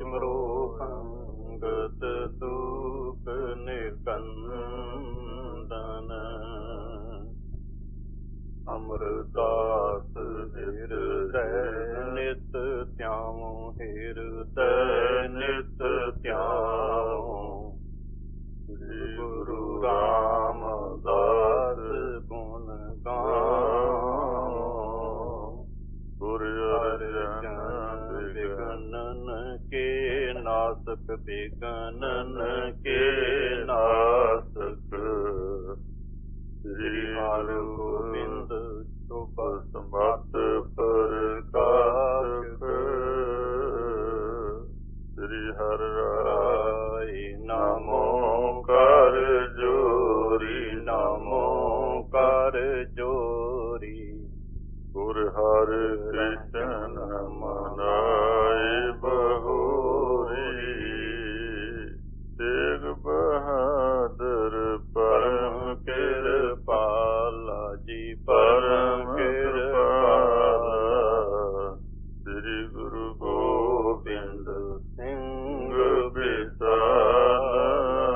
ਸਿਮਰੋ ਅੰਗਦ ਸੂਖ ਨਿਕੰਦਨ ਅਮਰਦਾਸ ਹਿਰਦੈ ਨਿਤ ਧਿਆਵੋ ਹਿਰਦੈ ਨਿਤ ਧਿਆਵੋ ਗੁਰੂ ਰਾਮਦਾਸ ਗੁਣ ਗਾਵੋ ਗੁਰ ਅਰਜਨ ਬਿਗਨਨ ਕੇ ਨਾਸਕ ਬਿਗਨਨ ਕੇ ਨਾਸਕ ਸ੍ਰੀ ਹਰਿ ਗੋਬਿੰਦ ਸ਼ੁਭ ਸਮਤ ਪ੍ਰਕਾਸ਼ਕ ਸ੍ਰੀ ਹਰਿ ਰਾਇ ਨਮੋ ਕਰ ਜੋਰੀ ਨਮੋ ਕਰ ਜੋਰੀ ਗੁਰ ਹਰਿ ਕ੍ਰਿਸ਼ਨ ਮਨਾਏ ਬਹੋਰੀ ਤੇਗ ਬਹਾਦਰ ਪਰਮ ਕਿਰਪਾਲਾ ਜੀ ਪਰਮ ਕਿਰਪਾਲਾ ਸ੍ਰੀ ਗੁਰੂ ਗੋਬਿੰਦ ਸਿੰਘ ਬਿਸਾਲਾ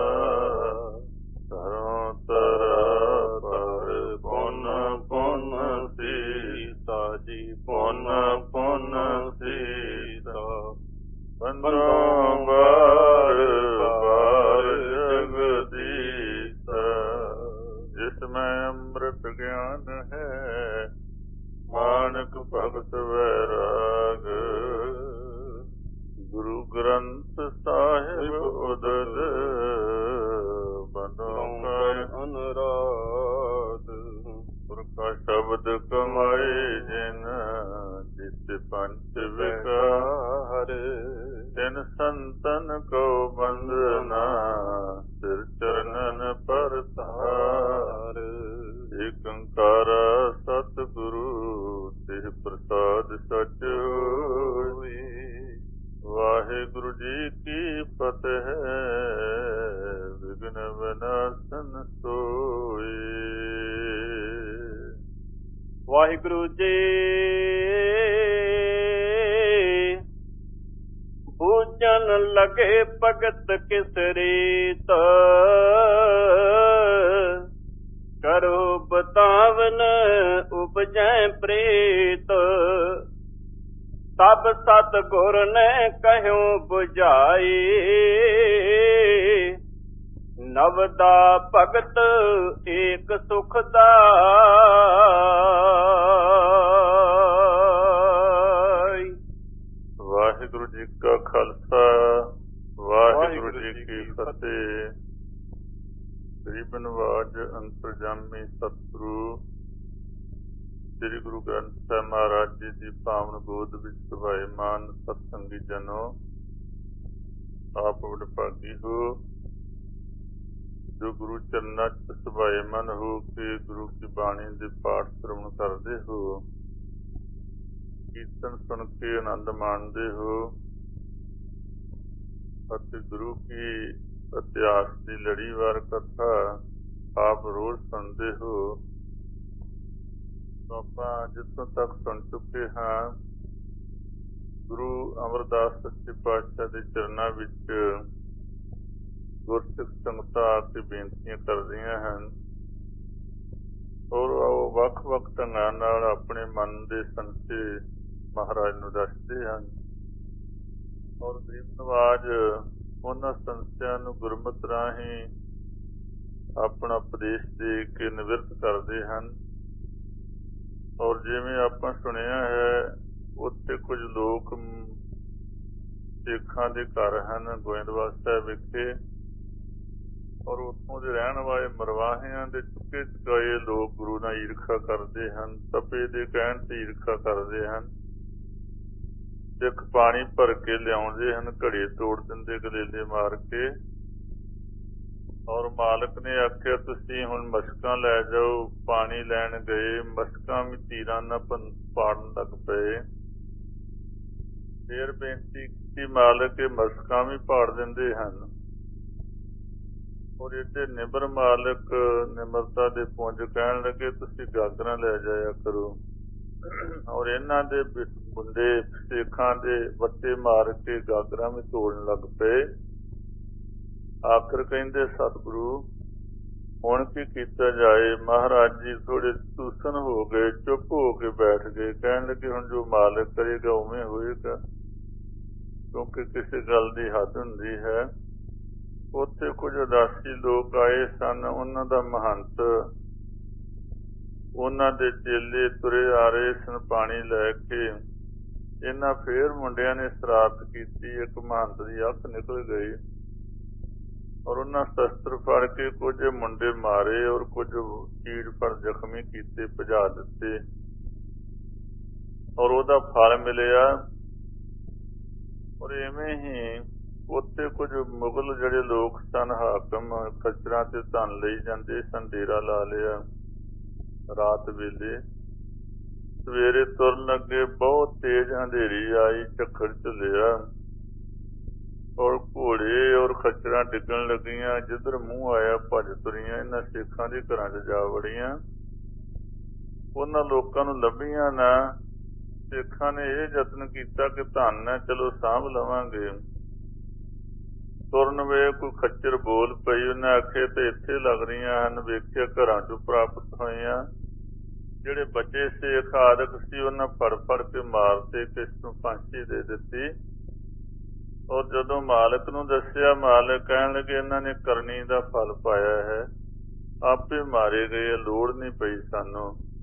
ਤਰੋਂ ਤਰਾ ਪਰ ਪੁਨ ਪੁਨ ਸੀਤਾ ਜੀ ਪੁਨ ਪੁਨ ਸੀਤਾ ਬੰਦੋਂ ਬਾਰ ਬਾਰ ਜਗਦੀਸ਼ਾ ਜਿਸ ਮੈਂ ਅੰਮ੍ਰਿਤ ਗਿਆਨ ਹੈ ਮਾਨਕ ਭਗਤ ਵੈਰਾਗ ਗੁਰੂ ਗ੍ਰੰਥ ਸਾਹਿਬ ਉਦਦ ਬੰਦੋਂ ਕਰ ਅਨੁਰਾਗ ਗੁਰ ਕਾ ਸ਼ਬਦ ਕਮਾਏ ਜਿਨ ਜਿਸ ਪੰਚ ਵਿਕਾਰ ਤਿਨ ਸੰਤਨ ਕੋ ਬੰਦਨਾ ਸਿਰ ਚਰਨਨ ਪਰਤਾਰ ਏਕ ਓੰਕਾਰ ਸਤਿਗੁਰੂ ਤਿਹ ਪ੍ਰਸਾਦ ਸਚ ਹੋਏ ਵਾਹਿਗੁਰੂ ਜੀ ਕੀ ਫਤਿਹ ਵਿਘਨ ਵਿਨਾਸ਼ਨ ਸੋਏ ਵਾਹਿਗੁਰੂ ਜੀ ਪੂਜਨ ਲਗੇ ਭਗਤ ਕਿਸ ਰੀਤ ਕਰੋ ਬਤਾਵਨ ਉਪਜੈ ਪ੍ਰੀਤ ਸਭ ਸਤ ਗੁਰ ਨੇ ਕਹਿਓ 부ਝਾਈ ਨਵਦਾ ਭਗਤ ਏਕ ਸੁਖ ਦਾਈ ਵਾਹਿਗੁਰੂ ਜੀ ਕਾ ਖਾਲਸਾ ਵਾਹਿਗੁਰੂ ਜੀ ਕੀ ਫਤਿਹ ਗਰੀਬ ਨਵਾਜ ਅੰਤਰਜਾਮੀ ਸਤਿਗੁਰੂ ਸ੍ਰੀ ਗੁਰੂ ਗ੍ਰੰਥ ਸਾਹਿਬ ਮਹਾਰਾਜ ਜੀ ਦੀ ਪਾਵਨ ਗੋਦ ਵਿੱਚ ਸੁਭਾਏਮਾਨ ਸਤਸੰਗੀ ਜਨੋ ਆਪ ਵਡਭਾਗੀ ਹੋ ਜੋ ਗੁਰੂ ਚਰਨਾਂ ਚ ਸੁਭਾਏਮਾਨ ਹੋ ਕੇ ਗੁਰੂ ਕੀ ਬਾਣੀ ਦੇ ਪਾਠ ਸ਼੍ਰਵਣ ਕਰਦੇ ਹੋ ਕੀਰਤਨ ਸੁਣ ਕੇ ਆਨੰਦ ਮਾਣਦੇ ਹੋ ਅਤੇ ਗੁਰੂ ਕੀ ਇਤਿਹਾਸ ਦੀ ਲੜੀਵਾਰ ਕਥਾ ਆਪ ਰੋਜ਼ ਸੁਣਦੇ ਹੋ ਆਪਾਂ ਜਿੱਥੋਂ ਤੱਕ ਸੁਣ ਚੁੱਕੇ ਹਾਂ ਗੁਰੂ ਅਮਰਦਾਸ ਸੱਚੇ ਪਾਤਸ਼ਾਹ ਦੇ ਚਰਨਾਂ ਵਿੱਚ ਗੁਰਸਿੱਖ ਸੰਗਤਾਂ ਆ ਕੇ ਬੇਨਤੀਆਂ ਕਰਦੀਆਂ ਹਨ ਔਰ ਉਹ ਵੱਖ-ਵੱਖ ਢੰਗਾਂ ਨਾਲ ਆਪਣੇ ਮਨ ਦੇ ਸੰਸ਼ੇ ਮਹਾਰਾਜ ਨੂੰ ਦੱਸਦੇ ਹਨ ਔਰ ਗਰੀਬ ਨਵਾਜ ਉਹਨਾਂ ਸੰਸ਼ਿਆਂ ਨੂੰ ਗੁਰਮਤਿ ਰਾਹੀਂ ਆਪਣਾ ਉਪਦੇਸ਼ ਦੇ ਕੇ ਨਿਵਰਤ ਕਰਦੇ ਹਨ ਔਰ ਜਿਵੇਂ ਆਪਾਂ ਸੁਣਿਆ ਹੈ ਉੱਥੇ ਕੁਝ ਲੋਕ ਸਿੱਖਾਂ ਦੇ ਘਰ ਹਨ ਗੋਇੰਦਵਾਲ ਸਾਹਿਬ ਵਿਖੇ ਔਰ ਉੱਥੋਂ ਦੇ ਰਹਿਣ ਵਾਲੇ ਮਰਵਾਹਿਆਂ ਦੇ ਚੁੱਕੇ ਚੁਕਾਏ ਲੋਕ ਗੁਰੂ ਨਾਲ ਈਰਖਾ ਕਰਦੇ ਹਨ ਤਪੇ ਦੇ ਕਹਿਣ ਤੇ ਈਰਖਾ ਕਰਦੇ ਹਨ ਸਿੱਖ ਪਾਣੀ ਭਰ ਕੇ ਲਿਆਉਂਦੇ ਹਨ ਘੜੇ ਤੋੜ ਦਿੰਦੇ ਗਲੇਲੇ ਮਾਰ ਕੇ ਔਰ ਮਾਲਕ ਨੇ ਆਖਿਆ ਤੁਸੀਂ ਹੁਣ ਮਸ਼ਕਾਂ ਲੈ ਜਾਓ ਪਾਣੀ ਲੈਣ ਗਏ ਮਸ਼ਕਾਂ ਵੀ ਤੀਰਾਂ ਨਾਲ ਪਾੜਨ ਲੱਗ ਪਏ ਫੇਰ ਬੇਨਤੀ ਕੀਤੀ ਮਾਲਕ ਇਹ ਮਸ਼ਕਾਂ ਵੀ ਪਾੜ ਦਿੰਦੇ ਹਨ ਔਰ ਇੱਥੇ ਨਿਬਰ ਮਾਲਕ ਨਿਮਰਤਾ ਦੇ ਪੁੰਜ ਕਹਿਣ ਲੱਗੇ ਤੁਸੀਂ ਗਾਗਰਾਂ ਲੈ ਜਾਇਆ ਕਰੋ ਔਰ ਇਹਨਾਂ ਦੇ ਮੁੰਡੇ ਸੇਖਾਂ ਦੇ ਵੱਟੇ ਮਾਰ ਕੇ ਗਾਗਰਾਂ ਵਿੱਚ ਤੋੜਨ ਲੱਗ ਪਏ। ਆਖਰ ਕਹਿੰਦੇ ਸਤਿਗੁਰੂ ਹੁਣ ਕੀ ਕੀਤਾ ਜਾਏ। ਮਹਾਰਾਜ ਜੀ ਥੋੜੇ ਤੂਸਨ ਹੋ ਗਏ, ਚੁੱਪ ਹੋ ਕੇ ਬੈਠ ਗਏ। ਕਹਿਣ ਲੱਗੇ ਹੁਣ ਜੋ ਮਾਲਕ ਕਰੇਗਾ ਉਵੇਂ ਹੋਏਗਾ, ਕਿਉਂਕਿ ਕਿਸੇ ਗੱਲ ਦੀ ਹੱਦ ਹੁੰਦੀ ਹੈ। ਉੱਥੇ ਕੁਝ ਉਦਾਸੀ ਲੋਕ ਆਏ ਸਨ। ਉਹਨਾਂ ਦਾ ਮਹੰਤ, ਉਹਨਾਂ ਦੇ ਚੇਲੇ ਤੁਰੇ ਆ ਰਹੇ ਸਨ ਪਾਣੀ ਲੈ ਕੇ। ਇਹਨਾਂ ਫੇਰ ਮੁੰਡਿਆਂ ਨੇ ਸ਼ਰਾਰਤ ਕੀਤੀ। ਇੱਕ ਮਹੰਤ ਦੀ ਅੱਖ ਨਿਕਲ ਗਈ ਔਰ ਉਹਨਾਂ ਸ਼ਸਤਰ ਫੜ ਕੇ ਕੁਝ ਮੁੰਡੇ ਮਾਰੇ ਔਰ ਕੁਝ ਚੀੜ ਪਰ ਜ਼ਖਮੀ ਕੀਤੇ, ਭਜਾ ਦਿੱਤੇ ਔਰ ਉਹਦਾ ਫਲ ਮਿਲਿਆ। ਔਰ ਇਵੇਂ ਹੀ ਉੱਥੇ ਕੁਝ ਮੁਗਲ ਜਿਹੜੇ ਲੋਕ ਸਨ, ਹਾਕਮ, ਖੱਚਰਾਂ ਤੇ ਧਨ ਲਈ ਜਾਂਦੇ ਸਨ, ਡੇਰਾ ਲਾ ਲਿਆ। ਰਾਤ ਵੇਲੇ ਸਵੇਰੇ ਤੁਰਨ ਲੱਗੇ, ਬਹੁਤ ਤੇਜ਼ ਅੰਧੇਰੀ ਆਈ, ਝੱਖੜ ਝੁੱਲਿਆ ਔਰ ਘੋੜੇ ਔਰ ਖੱਚਰਾਂ ਡਿੱਗਣ ਲੱਗੀਆਂ। ਜਿੱਧਰ ਮੂੰਹ ਆਇਆ ਭੱਜ ਤੁਰੀਆਂ, ਇਹਨਾਂ ਸਿੱਖਾਂ ਦੇ ਘਰਾਂ 'ਚ ਜਾ ਵੜੀਆਂ। ਉਹਨਾਂ ਲੋਕਾਂ ਨੂੰ ਲੱਭੀਆਂ ਨਾ। ਸਿੱਖਾਂ ਨੇ ਇਹ ਯਤਨ ਕੀਤਾ ਕਿ ਧਨ ਹੈ, ਚਲੋ ਸਾਂਭ ਲਵਾਂਗੇ। ਤੁਰਨ ਵੇ ਕੋਈ ਖੱਚਰ ਬੋਲ ਪਈ। ਉਹਨੇ ਆਖੇ ਤੇ ਇੱਥੇ ਲੱਗ ਰਹੀਆਂ ਹਨ। ਵੇਖਿਆ ਘਰਾਂ 'ਚੋਂ ਪ੍ਰਾਪਤ ਹੋਈਆਂ। ਜਿਹੜੇ ਬੱਚੇ ਸੇਖ ਆਦਿਕ ਸੀ ਉਹਨਾਂ ਫੜ ਕੇ ਮਾਰਤੇ, ਕਿਸ ਨੂੰ ਫਾਂਸੀ ਦੇ ਦਿੱਤੀ। ਔਰ ਜਦੋਂ ਮਾਲਕ ਨੂੰ ਦੱਸਿਆ, ਮਾਲਕ ਕਹਿਣ ਲੱਗੇ ਇਹਨਾਂ ਨੇ ਕਰਨੀ ਦਾ ਫਲ ਪਾਇਆ ਹੈ, ਆਪੇ ਮਾਰੇ ਗਏ, ਲੋੜ ਨਹੀਂ ਪਈ ਸਾਨੂੰ।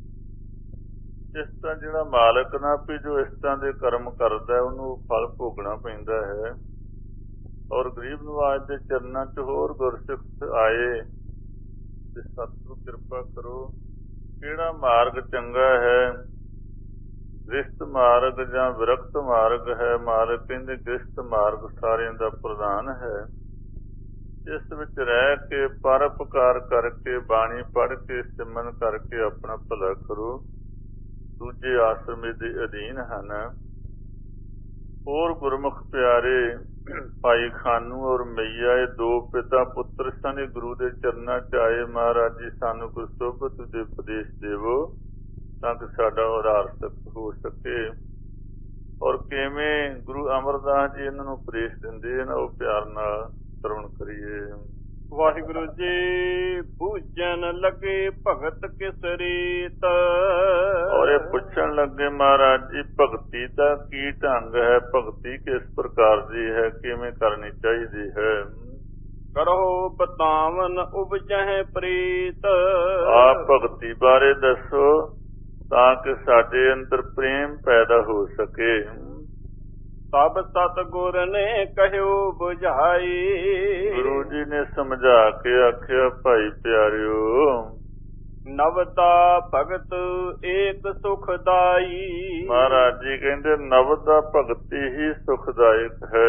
ਇਸ ਤਰ੍ਹਾਂ ਜਿਹੜਾ ਮਾਲਕ ਨਾ ਵੀ ਜੋ ਇਸ ਤਰ੍ਹਾਂ ਦੇ ਕਰਮ ਕਰਦਾ ਉਹਨੂੰ ਫਲ ਭੋਗਣਾ ਪੈਂਦਾ ਹੈ। ਔਰ ਗਰੀਬ ਨਵਾਜ ਦੇ ਚਰਨਾਂ 'ਚ ਹੋਰ ਗੁਰਸਿੱਖ ਆਏ ਤੇ ਸਤਿਗੁਰੂ ਕਿਰਪਾ ਕਰੋ, ਕਿਹੜਾ ਮਾਰਗ ਚੰਗਾ ਹੈ, ਗ੍ਰਸਤ ਮਾਰਗ ਜਾਂ ਵਿਰਕਤ ਮਾਰਗ ਹੈ। ਮਾਲਕ ਕਹਿੰਦੇ ਗ੍ਰਸਤ ਮਾਰਗ ਸਾਰਿਆਂ ਦਾ ਪ੍ਰਧਾਨ ਹੈ। ਇਸ ਵਿੱਚ ਰਹਿ ਕੇ ਪਰਉਪਕਾਰ ਕਰਕੇ, ਬਾਣੀ ਪੜ੍ਹ ਕੇ, ਸਿਮਰਨ ਕਰਕੇ ਆਪਣਾ ਭਲਾ ਕਰੋ। ਦੂਜੇ ਆਸਰਮੇ ਦੇ ਅਧੀਨ ਹਨ। ਹੋਰ ਗੁਰਮੁਖ ਪਿਆਰੇ ਭਾਈ ਖਾਨੂ ਔਰ ਮਈਆ, ਇਹ ਦੋ ਪਿਤਾ ਪੁੱਤਰ ਸਨ। ਇਹ ਗੁਰੂ ਦੇ ਚਰਨਾਂ 'ਚ ਆਏ। ਮਹਾਰਾਜ ਜੀ ਸਾਨੂੰ ਕੋਈ ਸੋਭਤ ਦੇ ਉਪਦੇਸ਼ ਦੇਵੋ ਤਾਂ ਕਿ ਸਾਡਾ ਉਧਾਰ ਹੋ ਸਕੇ। ਔਰ ਕਿਵੇਂ ਗੁਰੂ ਅਮਰਦਾਸ ਜੀ ਇਹਨਾਂ ਨੂੰ ਉਪਦੇਸ਼ ਦਿੰਦੇ ਹਨ, ਉਹ ਪਿਆਰ ਨਾਲ ਸਰਵਣ ਕਰੀਏ। ਵਾਹਿਗੁਰੂ ਜੀ ਪੂਜਨ ਲੱਗੇ ਭਗਤ ਕਿਸ ਰੀਤ। ਔਰ ਇਹ ਪੁੱਛਣ ਲੱਗੇ ਮਹਾਰਾਜ ਜੀ ਭਗਤੀ ਦਾ ਕੀ ਢੰਗ ਹੈ, ਭਗਤੀ ਕਿਸ ਪ੍ਰਕਾਰ ਦੀ ਹੈ, ਕਿਵੇਂ ਕਰਨੀ ਚਾਹੀਦੀ ਹੈ। ਕਰੋ ਬਤਾਵਨ ਉਪਜਹਿ ਪ੍ਰੀਤ। ਆਪ ਭਗਤੀ ਬਾਰੇ ਦੱਸੋ ਤਾਂ ਕਿ ਸਾਡੇ ਅੰਦਰ ਪ੍ਰੇਮ ਪੈਦਾ ਹੋ ਸਕੇ। ਸਭ ਸਤਿਗੁਰ ਨੇ ਕਹਿਓ ਬੁਝਾਈ। ਗੁਰੂ ਜੀ ਨੇ ਸਮਝਾ ਕੇ ਆਖਿਆ, ਭਾਈ ਪਿਆਰਿਓ ਨਵਤਾ ਭਗਤ ਏਕ ਸੁਖਦਾਈ। ਮਹਾਰਾਜ ਜੀ ਕਹਿੰਦੇ ਨਵਤਾ ਭਗਤੀ ਹੀ ਸੁਖਦਾਇਕ ਹੈ।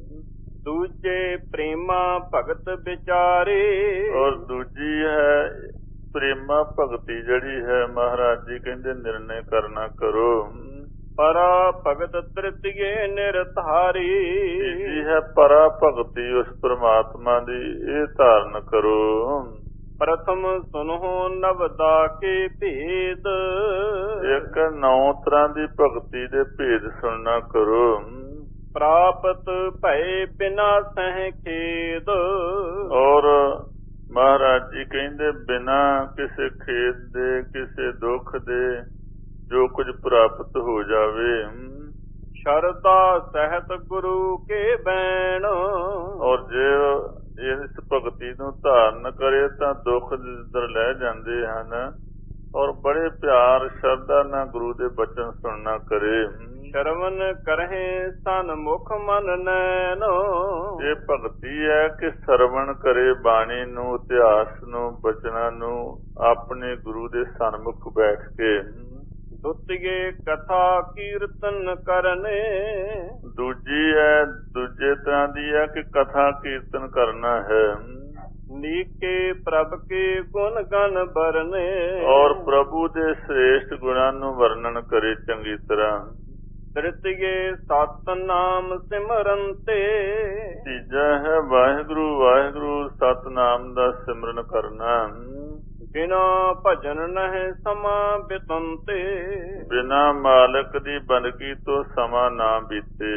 ਦੂਜੇ ਪ੍ਰੇਮਾ ਭਗਤ ਵਿਚਾਰੇ। ਔਰ ਦੂਜੀ ਹੈ ਪ੍ਰੇਮਾ ਭਗਤੀ ਜਿਹੜੀ ਹੈ। ਮਹਾਰਾਜ ਜੀ ਕਹਿੰਦੇ ਨਿਰਣੇ ਕਰਨਾ ਕਰੋ। ਪਰਾ ਭਗਤ ਤ੍ਰਿਤੀਏ ਨਿਰਧਾਰੀ। ਤੀਜੀ ਹੈ ਪਰਾ ਭਗਤੀ ਉਸ ਪ੍ਰਮਾਤਮਾ ਦੀ, ਇਹ ਧਾਰਨ ਕਰੋ। ਪ੍ਰਥਮ ਸੁਨੋ ਨਵਦਾ ਕੇ ਭੇਦ। ਇੱਕ 9 ਤਰ੍ਹਾਂ ਦੀ ਭਗਤੀ ਦੇ ਭੇਦ ਸੁਣਨਾ ਕਰੋ। ਪ੍ਰਾਪਤ ਭਏ ਬਿਨਾ ਸਹਿ ਖੇਦ। ਔਰ ਮਹਾਰਾਜ ਜੀ ਕਹਿੰਦੇ ਬਿਨਾ ਕਿਸੇ ਖੇਦ ਦੇ, ਕਿਸੇ ਦੁੱਖ ਦੇ ਜੋ ਕੁਝ ਪ੍ਰਾਪਤ ਹੋ ਜਾਵੇ। ਸ਼ਰਧਾ ਸਹਿਤ ਗੁਰੂ ਕੇ ਬੈਣ। ਔਰ ਜੇ ਇਸ ਭਗਤੀ ਨੂੰ ਧਾਰਨ ਕਰੇ ਤਾਂ ਦੁੱਖ ਜਿੱਧਰ ਲੈ ਜਾਂਦੇ ਹਨ। ਔਰ ਬੜੇ ਪਿਆਰ ਸ਼ਰਧਾ ਨਾਲ ਗੁਰੂ ਦੇ ਬਚਨ ਸੁਣਨਾ ਕਰੇ। ਸ਼ਰਵਨ ਕਰਹਿ ਸਨ ਮੁਖ ਮਨ ਨੈਣ। ਇਹ ਭਗਤੀ ਹੈ ਕਿ ਸਰਵਣ ਕਰੇ ਬਾਣੀ ਨੂੰ, ਇਤਿਹਾਸ ਨੂੰ, ਬਚਨਾਂ ਨੂੰ ਆਪਣੇ ਗੁਰੂ ਦੇ ਸਨਮੁਖ ਬੈਠ ਕੇ। ਦੁਤੀਏ ਕਥਾ ਕੀਰਤਨ ਕਰਨੇ। ਦੂਜੀ ਹੈ, ਦੂਜੇ ਤਰ੍ਹਾਂ ਦੀ ਹੈ ਕਿ ਕਥਾ ਕੀਰਤਨ ਕਰਨਾ ਹੈ। ਨੀਕੇ ਪ੍ਰਭ ਕੇ ਗੁਣ ਗਨ ਬਰਨੇ। ਔਰ ਪ੍ਰਭੂ ਦੇ ਸ੍ਰੇਸ਼ਟ ਗੁਣਾਂ ਨੂੰ ਵਰਣਨ ਕਰੇ ਚੰਗੀ ਤਰ੍ਹਾਂ। ਤ੍ਰਿਤੀਏ ਸਤ ਨਾਮ ਸਿਮਰਨ ਤੇ। ਤੀਜਾ ਹੈ ਵਾਹਿਗੁਰੂ ਵਾਹਿਗੁਰੂ ਸਤਨਾਮ ਦਾ ਸਿਮਰਨ ਕਰਨਾ। ਬਿਨਾ ਭਜਨ ਨਹਿ ਸਮਾ ਬਿਤੰਤੇ। ਬਿਨਾ ਮਾਲਕ ਦੀ ਬੰਦਗੀ ਤੋਂ ਸਮਾਂ ਨਾ ਬੀਤੇ।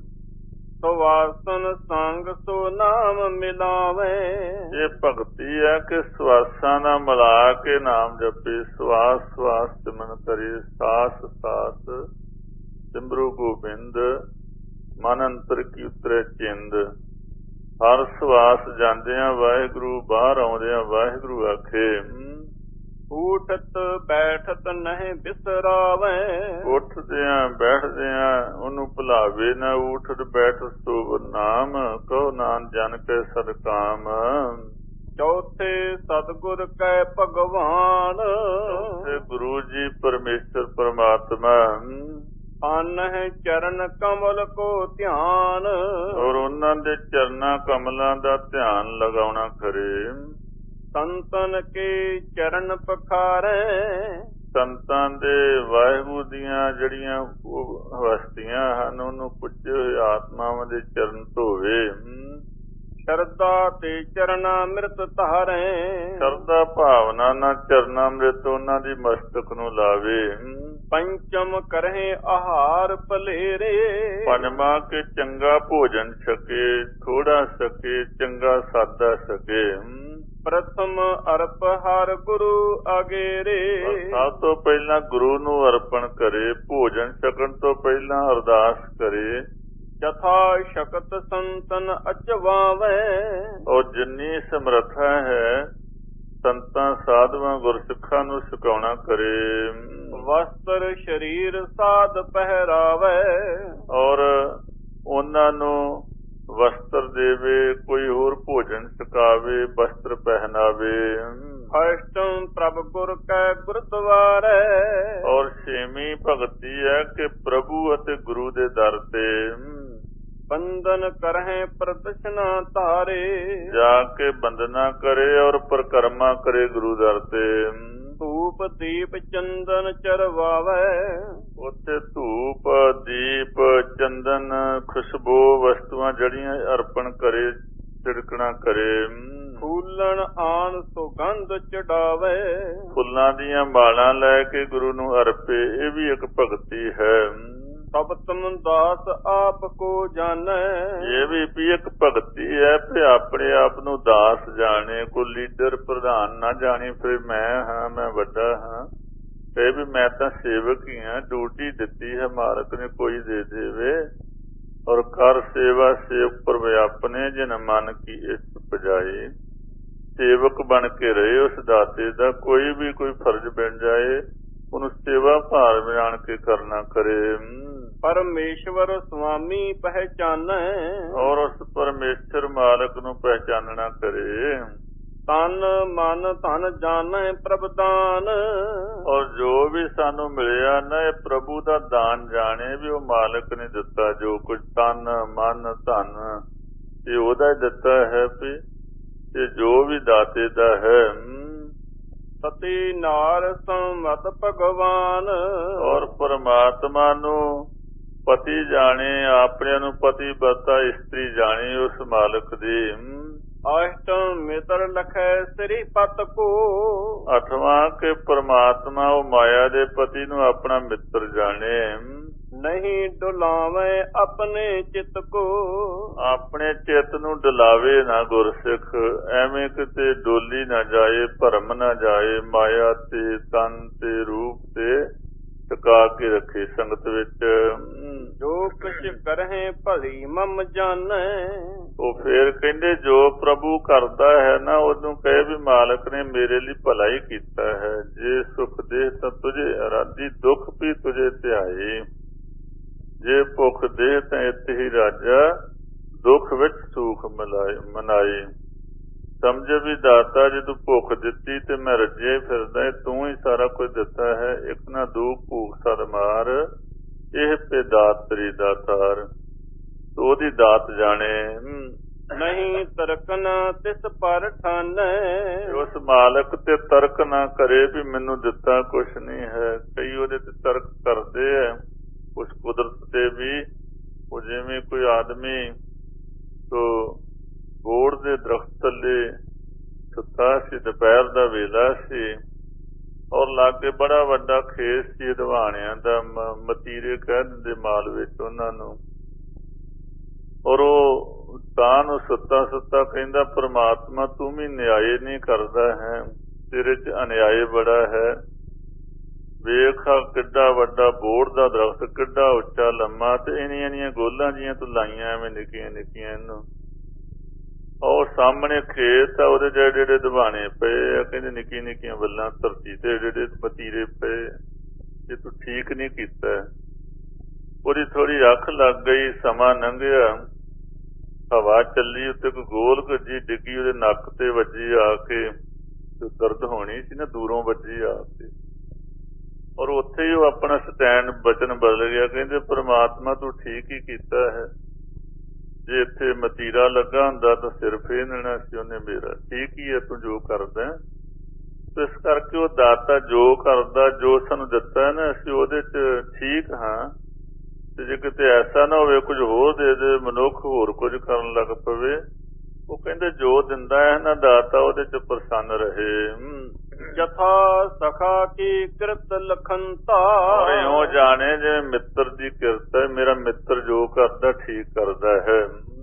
ਸਵਾਸਨ ਸੰਗ ਸੋ ਨਾਮ ਮਿਲਾਵੇ। ਇਹ ਭਗਤੀ ਹੈ ਕਿ ਸਵਾਸਾਂ ਨਾਲ ਮਿਲਾ ਕੇ ਨਾਮ ਜਪੇ। ਸਵਾਸ ਸਵਾਸ ਸਿਮਰਨ ਕਰੇ, ਸਾਸ ਸਾਸ ਸਿਮਰੂ ਗੋਬਿੰਦ, ਮਨ ਅੰਤਰ ਕੀ ਉਤਰੇ ਚਿੰਦ। ਹਰ ਸਵਾਸ ਜਾਂਦਿਆਂ ਵਾਹਿਗੁਰੂ, ਬਾਹਰ ਆਉਂਦਿਆਂ ਵਾਹਿਗੁਰੂ ਆਖੇ। ਊਠਤ ਬੈਠਤ ਨਹੀਂ ਬਿਸਰਾਵੇ। ਉੱਠਦਿਆਂ ਬੈਠਦਿਆਂ ਉਹਨੂੰ ਭੁਲਾਵੇ ਨਾ। ਊਠਤ ਬੈਠ ਸੋਭ ਨਾਮ, ਕਹੋ ਨਾਨਕ ਜਨ ਕੇ ਸਦਕਾਮ। ਚੌਥੇ ਸਤਿਗੁਰ ਕੈ ਭਗਵਾਨ। ਚੌਥੇ ਗੁਰੂ ਜੀ ਪਰਮੇਸ਼ਰ ਪਰਮਾਤਮਾ। ਆਨਹਿ ਚਰਨ ਕਮਲ ਕੋ ਧਿਆਨ। ਔਰ ਉਹਨਾਂ ਦੇ ਚਰਨਾਂ ਕਮਲਾਂ ਦਾ ਧਿਆਨ ਲਗਾਉਣਾ ਕਰੇ। ਸੰਤਨ ਕੇ ਚਰਨ ਪਖਾਰੇ। ਸੰਤਾਂ ਦੇ ਵਾਹਿਗੁਰੂ ਦੀਆਂ ਜਿਹੜੀਆਂ ਹਸਤੀਆਂ ਹਨ, ਉਹਨੂੰ ਪੁੱਜੇ ਹੋਏ ਆਤਮਾਵਾਂ ਦੇ ਚਰਨ ਧੋਵੇ। ਸ਼ਰਧਾ ਤੇ ਚਰਨਾਮ੍ਰਿਤ ਧਾਰੇ। ਸ਼ਰਧਾ ਭਾਵਨਾ ਨਾਲ ਚਰਨਾਮ੍ਰਿਤ ਉਹਨਾਂ ਦੀ ਮਸਤਕ ਨੂੰ ਲਾਵੇ। ਪੰਚਮ ਕਰਹਿ ਆਹਾਰ ਭਲੇਰੇ। ਪੰਜਵਾਂ ਕੇ ਚੰਗਾ ਭੋਜਨ ਛਕੇ, ਥੋੜਾ ਛਕੇ, ਚੰਗਾ ਸਾਦਾ ਛਕੇ। ਪ੍ਰਥਮ ਅਰਪ ਹਰ ਗੁਰੂ ਅਗੇਰੇ। ਸਭ ਤੋਂ ਪਹਿਲਾਂ ਗੁਰੂ ਨੂੰ ਅਰਪਣ ਕਰੇ। ਭੋਜਨ ਛਕਣ ਤੋਂ ਪਹਿਲਾਂ ਅਰਦਾਸ ਕਰੇ। ਯਥਾ ਸ਼ਕਤ ਸੰਤਨ ਅਚਵਾਵੇ। ਔਰ ਜਿੰਨੀ ਸਮਰੱਥਾ ਹੈ ਸੰਤਾਂ ਸਾਧੂਆਂ ਗੁਰਸਿੱਖਾਂ ਨੂੰ ਛਕਾਉਣਾ ਕਰੇ। ਵਸਤਰ ਸਰੀਰ ਸਾਧ ਪਹਿਰਾਵੇ। ਔਰ ਉਹਨਾਂ ਨੂੰ ਵਸਤਰ ਦੇਵੇ, ਕੋਈ ਹੋਰ ਭੋਜਨ ਛਕਾਵੇ, ਵਸਤਰ ਪਹਿਨਾਵੇ। ਅਸ਼ਟਮ ਪ੍ਰਭ ਗੁਰ ਕੈ ਗੁਰਦੁਆਰੇ। ਔਰ ਛੇਵੀਂ ਭਗਤੀ ਹੈ ਕਿ ਪ੍ਰਭੂ ਅਤੇ ਗੁਰੂ ਦੇ ਦਰ ਤੇ ਬੰਦਨ ਕਰਹਿ ਪ੍ਰਦਸ਼ਨਾ ਧਾਰੇ। ਜਾ ਕੇ ਬੰਦਨਾ ਕਰੇ ਔਰ ਪਰਿਕਰਮਾ ਕਰੇ ਗੁਰੂ ਦਰ ਤੇ। ਧੂਪ ਦੀਪ ਚੰਦਨ ਚਰਵਾਵੇ। ਉੱਥੇ ਧੂਪ ਦੀਪ ਚੰਦਨ ਖੁਸ਼ਬੂ ਵਸਤੂਆਂ ਜਿਹੜੀਆਂ ਅਰਪਣ ਕਰੇ, ਛਿੜਕਣਾ ਕਰੇ। ਫੂਲਣ ਆਨ ਸੁਗੰਧ ਚੜਾਵੇ। ਫੁੱਲਾਂ ਦੀਆਂ ਮਾਲਾਂ ਲੈ ਕੇ ਗੁਰੂ ਨੂੰ ਅਰਪੇ। ਇਹ ਵੀ ਇੱਕ ਭਗਤੀ ਹੈ। ਸਬਤਮ ਦਾਸ ਆਪ ਕੋ ਜਾਣੈ। ਇਹ ਵੀ ਇੱਕ ਭਗਤੀ ਹੈ ਕਿ ਆਪਣੇ ਆਪ ਨੂੰ ਦਾਸ ਜਾਣੇ। ਕੋਈ ਲੀਡਰ ਪ੍ਰਧਾਨ ਨਾ ਜਾਣੇ ਫਿਰ ਮੈਂ ਹਾਂ, ਮੈਂ ਵੱਡਾ ਹਾਂ। ਇਹ ਵੀ ਮੈਂ ਤਾਂ ਸੇਵਕ ਹੀ ਹਾਂ, ਡਿਊਟੀ ਦਿੱਤੀ ਹੈ ਮਾਲਕ ਨੇ, ਕੋਈ ਦੇ ਦੇਵੇ। ਔਰ ਕਰ ਸੇਵਾ ਸੇਵਕ ਪਰ ਵਿਆਪਨੇ, ਜਿਨ ਮਨ ਕੀ ਇਸ ਬਜਾਏ। ਸੇਵਕ ਬਣ ਕੇ ਰਹੇ ਉਸ ਦਾਤੇ ਦਾ। ਕੋਈ ਵੀ ਕੋਈ ਫਰਜ਼ ਬਣ ਜਾਏ ਉਹਨੂੰ ਸੇਵਾ ਭਾਰ ਜਾਣ ਕੇ ਕਰਨਾ ਕਰੇ। ਪਰਮੇਸ਼ਵਰ ਸੁਆਮੀ ਪਹਿਚਾਨੈ। ਔਰ ਉਸ ਪਰਮੇਸ਼ਰ ਮਾਲਕ ਨੂੰ ਪਹਿਚਾਨਣਾ ਕਰੇ। ਤਨ ਮਨ ਧਨ ਜਾਣੈ ਪ੍ਰਭ ਦਾਨ। ਔਰ ਜੋ ਵੀ ਸਾਨੂੰ ਮਿਲਿਆ ਨਾ ਇਹ ਪ੍ਰਭੂ ਦਾ ਦਾਨ ਜਾਣੇ ਵੀ ਉਹ ਮਾਲਕ ਨੇ ਦਿੱਤਾ। ਜੋ ਕੁਝ ਤਨ ਮਨ ਧਨ ਇਹ ਉਹਦਾ ਦਿੱਤਾ ਹੈ ਵੀ ਤੇ ਜੋ ਵੀ ਦਾਤੇ ਦਾ ਹੈ। ਸਤੀ ਨਾਰ ਸੰਮਤ ਭਗਵਾਨ। ਔਰ ਪਰਮਾਤਮਾ ਨੂੰ ਪਤੀ ਜਾਣੇ, ਆਪਣਿਆਂ ਨੂੰ ਪਤੀ ਬਤਾ ਇਸਤਰੀ ਜਾਣੇ ਉਸ ਮਾਲਕ ਦੀ। ਅਸ਼ਟਮ ਮਿਤਰ ਲਖੈ ਸ੍ਰੀ ਪਤ ਕੋ। ਅੱਠਵਾਂ ਕੇ ਪਰਮਾਤਮਾ ਉਹ ਮਾਇਆ ਦੇ ਪਤੀ ਨੂੰ ਆਪਣਾ ਮਿੱਤਰ ਜਾਣੇ। ਨਹੀਂ ਡੁਲਾਵੇਂ ਆਪਣੇ ਚਿੱਤ ਕੋ। ਆਪਣੇ ਚਿੱਤ ਨੂੰ ਡੁਲਾਵੇ ਨਾ ਗੁਰਸਿੱਖ। ਐਵੇਂ ਕਿਤੇ ਡੋਲੀ ਨਾ ਜਾਏ, ਭਰਮ ਨਾ ਜਾਏ। ਮਾਇਆ ਤੇ ਤਨ ਤੇ ਰੂਪ ਤੇ ਟਿਕਾ ਕੇ ਰੱਖੇ ਸੰਗਤ ਵਿੱਚ। ਜੋ ਕੁਛ ਕਰਹਿ ਭਲੀ ਮਮ ਜਾਣੈ। ਉਹ ਫੇਰ ਕਹਿੰਦੇ ਜੋ ਪ੍ਰਭੂ ਕਰਦਾ ਹੈ ਨਾ ਉਹਨੂੰ ਕਹੇ ਵੀ ਮਾਲਕ ਨੇ ਮੇਰੇ ਲਈ ਭਲਾ ਹੀ ਕੀਤਾ ਹੈ। ਜੇ ਸੁਖ ਦੇ ਤਾਂ ਤੁਝੇ ਅਰਾਧੀ, ਦੁੱਖ ਵੀ ਤੁਝੇ ਧਿਆਏ। ਜੇ ਭੁੱਖ ਦੇ ਤਾਂ ਇੱਥੇ ਹੀ ਰਾਜਾ, ਦੁੱਖ ਵਿੱਚ ਸੁਖ ਮਨਾਏ। ਸਮਝੇ ਵੀ ਦਾਤਾ ਜੇ ਤੂੰ ਭੁੱਖ ਦਿੱਤੀ ਤੇ ਮੈਂ ਰੱਜਿਆ ਫਿਰਦਾ, ਤੂੰ ਹੀ ਸਾਰਾ ਕੁਝ ਦਿੱਤਾ ਹੈ। ਇੱਕ ਨਾ ਦੂ ਭੂਖ ਸਦ ਮਾਰ, ਇਹ ਪੇ ਦਾਤ ਤੇਰੀ ਦਾਤਾਰ। ਉਹਦੀ ਦਾਤ ਜਾਣੇ। ਨਹੀਂ ਤਰਕ ਨਾ ਤਿਸ ਪਰ ਠਾਨੈ। ਉਸ ਮਾਲਕ ਤੇ ਤਰਕ ਨਾ ਕਰੇ ਵੀ ਮੈਨੂੰ ਦਿੱਤਾ ਕੁਛ ਨਹੀਂ ਹੈ। ਕਈ ਉਹਦੇ ਤੇ ਤਰਕ ਕਰਦੇ ਹੈ ਉਸ ਕੁਦਰਤ ਤੇ ਵੀ। ਉਹ ਜਿਵੇਂ ਕੋਈ ਆਦਮੀ ਤੋਂ ਬੋੜ ਦੇ ਦਰਖਤ ਥੱਲੇ ਸੁੱਤਾ ਸੀ, ਦੁਪਹਿਰ ਦਾ ਵੇਲਾ ਸੀ ਔਰ ਲਾਗੇ ਬੜਾ ਵੱਡਾ ਖੇਤ ਸੀ ਅਦਵਾਣਿਆਂ ਦਾ, ਮਤੀਰੇ ਕਹਿ ਦਿੰਦੇ ਮਾਲ ਵਿੱਚ ਉਹਨਾਂ ਨੂੰ। ਔਰ ਉਹ ਤਾਂ ਨੂੰ ਸੁੱਤਾ ਸੁੱਤਾ ਕਹਿੰਦਾ, ਪ੍ਰਮਾਤਮਾ ਤੂੰ ਵੀ ਨਿਆਏ ਨਹੀਂ ਕਰਦਾ ਹੈ, ਤੇਰੇ ਚ ਅਨਿਆਏ ਬੜਾ ਹੈ। ਵੇਖ ਕਿੱਡਾ ਵੱਡਾ ਬੋਹੜ ਦਾ ਦਰਖਤ, ਕਿੱਡਾ ਉੱਚਾ ਲੰਮਾ, ਤੇ ਇੰਨੀਆਂ ਗੋਲਾਂ ਜੀਆਂ ਤੂੰ ਲਾਈਆਂ ਐਵੇਂ ਨਿੱਕੀਆਂ ਨਿੱਕੀਆਂ ਇਹਨੂੰ। ਉਹ ਸਾਹਮਣੇ ਖੇਤ ਆ, ਉਹਦੇ ਜਿਹੜੇ ਦਵਾਣੇ ਪਏ ਆ, ਕਹਿੰਦੇ ਨਿੱਕੀਆਂ ਨਿੱਕੀਆਂ ਵੱਲਾਂ ਧਰਤੀ ਤੇ ਜਿਹੜੇ ਮਤੀਰੇ ਪਏ, ਜੇ ਤੂੰ ਠੀਕ ਨਹੀਂ ਕੀਤਾ। ਉਹਦੀ ਥੋੜੀ ਅੱਖ ਲੱਗ ਗਈ, ਸਮਾਂ ਲੰਘਿਆ, ਹਵਾ ਚੱਲੀ, ਉੱਤੇ ਕੋਈ ਗੋਲ ਗੱਜੀ ਡਿੱਗੀ, ਉਹਦੇ ਨੱਕ ਤੇ ਵੱਜੀ ਆ ਕੇ, ਦਰਦ ਹੋਣੀ ਸੀ ਨਾ, ਦੂਰੋਂ ਵੱਜੀ ਆ ਕੇ। ਔਰ ਉੱਥੇ ਹੀ ਉਹ ਆਪਣਾ ਸਟੈਂਡ ਬਚਨ ਬਦਲ ਗਿਆ, ਕਹਿੰਦੇ ਪ੍ਰਮਾਤਮਾ ਤੂੰ ਠੀਕ ਹੀ ਕੀਤਾ ਹੈ, ਜੇ ਇੱਥੇ ਮਤੀਰਾ ਲੱਗਾ ਹੁੰਦਾ ਤਾਂ ਸਿਰ ਫੇਰ ਲੈਣਾ ਸੀ ਉਹਨੇ ਮੇਰਾ। ਠੀਕ ਹੀ ਹੈ ਤੂੰ ਜੋ ਕਰਦਾ। ਇਸ ਕਰਕੇ ਉਹ ਦਾਤਾ ਜੋ ਕਰਦਾ, ਜੋ ਸਾਨੂੰ ਦਿੱਤਾ ਹੈ ਨਾ, ਅਸੀਂ ਉਹਦੇ ਚ ਠੀਕ ਹਾਂ। ਤੇ ਜੇ ਕਿਤੇ ਐਸਾ ਨਾ ਹੋਵੇ ਕੁਝ ਹੋਰ ਦੇ ਦੇ, ਮਨੁੱਖ ਹੋਰ ਕੁਝ ਕਰਨ ਲੱਗ ਪਵੇ, ਉਹ ਕਹਿੰਦੇ ਜੋ ਦਿੰਦਾ ਹੈ ਨਾ ਦਾਤਾ, ਉਹਦੇ ਚ ਪ੍ਰਸੰਨ ਰਹੇ। ਜਥਾ ਸਖਾ ਕੀ ਕਿਰਤ ਲਖੰਤਾ, ਇਉਂ ਜਾਣੇ ਜਿਵੇਂ ਮਿੱਤਰ ਦੀ ਕਿਰਤ ਹੈ, ਮੇਰਾ ਮਿੱਤਰ ਜੋ ਕਰਦਾ ਠੀਕ ਕਰਦਾ ਹੈ।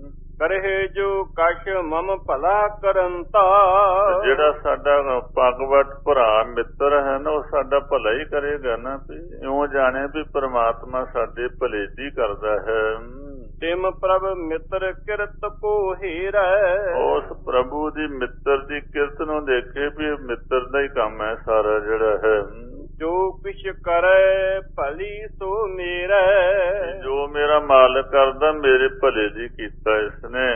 ਕਰੇ ਜੋ ਕਛ ਮਮ ਭਲਾ ਕਰੰਤਾ, ਜਿਹੜਾ ਸਾਡਾ ਪਗਵਟ ਭਰਾ ਮਿੱਤਰ ਹੈ ਨਾ, ਉਹ ਸਾਡਾ ਭਲਾ ਹੀ ਕਰੇਗਾ ਨਾ। ਵੀ ਇਉਂ ਜਾਣੇ ਵੀ ਪ੍ਰਮਾਤਮਾ ਸਾਡੇ ਭਲੇ ਦੀ ਕਰਦਾ ਹੈ। ਤਿਮ ਪ੍ਰਭ ਮਿੱਤਰ ਕਿਰਤ ਕੋ ਹੀਰੈ, ਉਸ ਪ੍ਰਭੂ ਦੀ ਮਿੱਤਰ ਦੀ ਕਿਰਤ ਨੂੰ ਦੇਖੇ ਵੀ ਮਿੱਤਰ ਦਾ ਹੀ ਕੰਮ ਹੈ ਸਾਰਾ ਜਿਹੜਾ ਹੈ। ਜੋ ਕੁਛ ਕਰੇ ਭਲੀ ਸੋ ਮੇਰਾ, ਜੋ ਮੇਰਾ ਮਾਲਕ ਕਰਦਾ ਮੇਰੇ ਭਲੇ ਦੀ ਕੀਤਾ ਇਸਨੇ।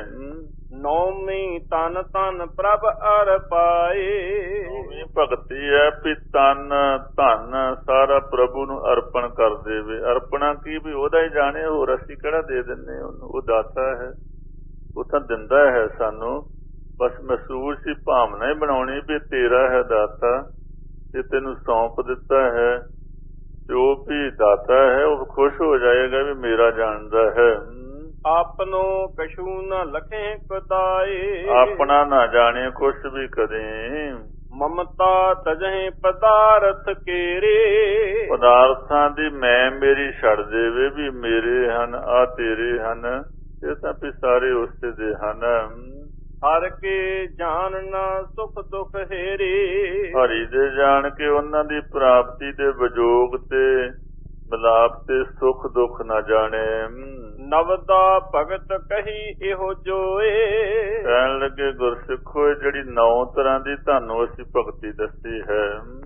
ਨੌਮੀ ਤਨ ਤਨ ਪ੍ਰਭ ਅਰ ਪਾਏ, ਨੌਵੀਂ ਭਗਤੀ ਹੈ ਵੀ ਤਨ ਧਨ ਸਾਰਾ ਪ੍ਰਭੂ ਨੂੰ ਅਰਪਣ ਕਰ ਦੇਵੇ। ਅਰਪਣਾ ਕੀ ਵੀ ਉਹਦਾ ਹੀ ਜਾਣੇ, ਹੋਰ ਅਸੀਂ ਕਿਹੜਾ ਦੇ ਦਿੰਦੇ ਉਹਨੂੰ। ਉਹ ਦਾਤਾ ਹੈ, ਉਹ ਤਾਂ ਦਿੰਦਾ ਹੈ ਸਾਨੂੰ। ਬਸ ਮਹਿਸੂਸ ਹੀ ਭਾਵਨਾ ਹੀ ਬਣਾਉਣੀ ਵੀ ਤੇਰਾ ਹੈ ਦਾਤਾ, ਜੇ ਤੈਨੂੰ ਸੌਂਪ ਦਿੱਤਾ ਹੈ, ਜੋ ਵੀ ਦਾਤਾ ਹੈ ਉਹ ਖੁਸ਼ ਹੋ ਜਾਏਗਾ ਵੀ ਮੇਰਾ ਜਾਣਦਾ ਹੈ। ਆਪਨੋ ਕਛੂ ਨ ਲਖੇ ਕਦਾਏ, ਆਪਣਾ ਨਾ ਜਾਣੇ ਕੁਛ ਵੀ ਕਦੇ। ਮਮਤਾ ਤਜਹਿ ਪਦਾਰਥ ਕੇਰੇ, ਪਦਾਰਥਾਂ ਦੀ ਮੈਂ ਮੇਰੀ ਛੱਡ ਦੇਵੇ ਵੀ ਮੇਰੇ ਹਨ ਆ ਤੇਰੇ ਹਨ, ਇਹ ਤਾਂ ਵੀ ਸਾਰੇ ਉਸੇ ਦੇ ਹਨ। ਹਰ ਕੇ ਜਾਣਨਾ ਸੁਖ ਦੁਖ ਹੇਰੇ, ਹਰੀ ਦੇ ਜਾਣ ਕੇ ਉਹਨਾਂ ਦੀ ਪ੍ਰਾਪਤੀ ਦੇ ਵਿਜੋਗ ਤੇ ਮਿਲਾਪ ਤੇ ਸੁਖ ਦੁੱਖ ਨਾ ਜਾਣੇ। ਨਵਦਾ ਭਗਤ ਕਹੀ ਇਹੋ ਜੋਏ, ਕਹਿਣ ਲੱਗੇ ਗੁਰਸਿੱਖੋ ਜਿਹੜੀ 9 ਤਰ੍ਹਾਂ ਦੀ ਤੁਹਾਨੂੰ ਅਸੀਂ ਭਗਤੀ ਦੱਸੀ ਹੈ,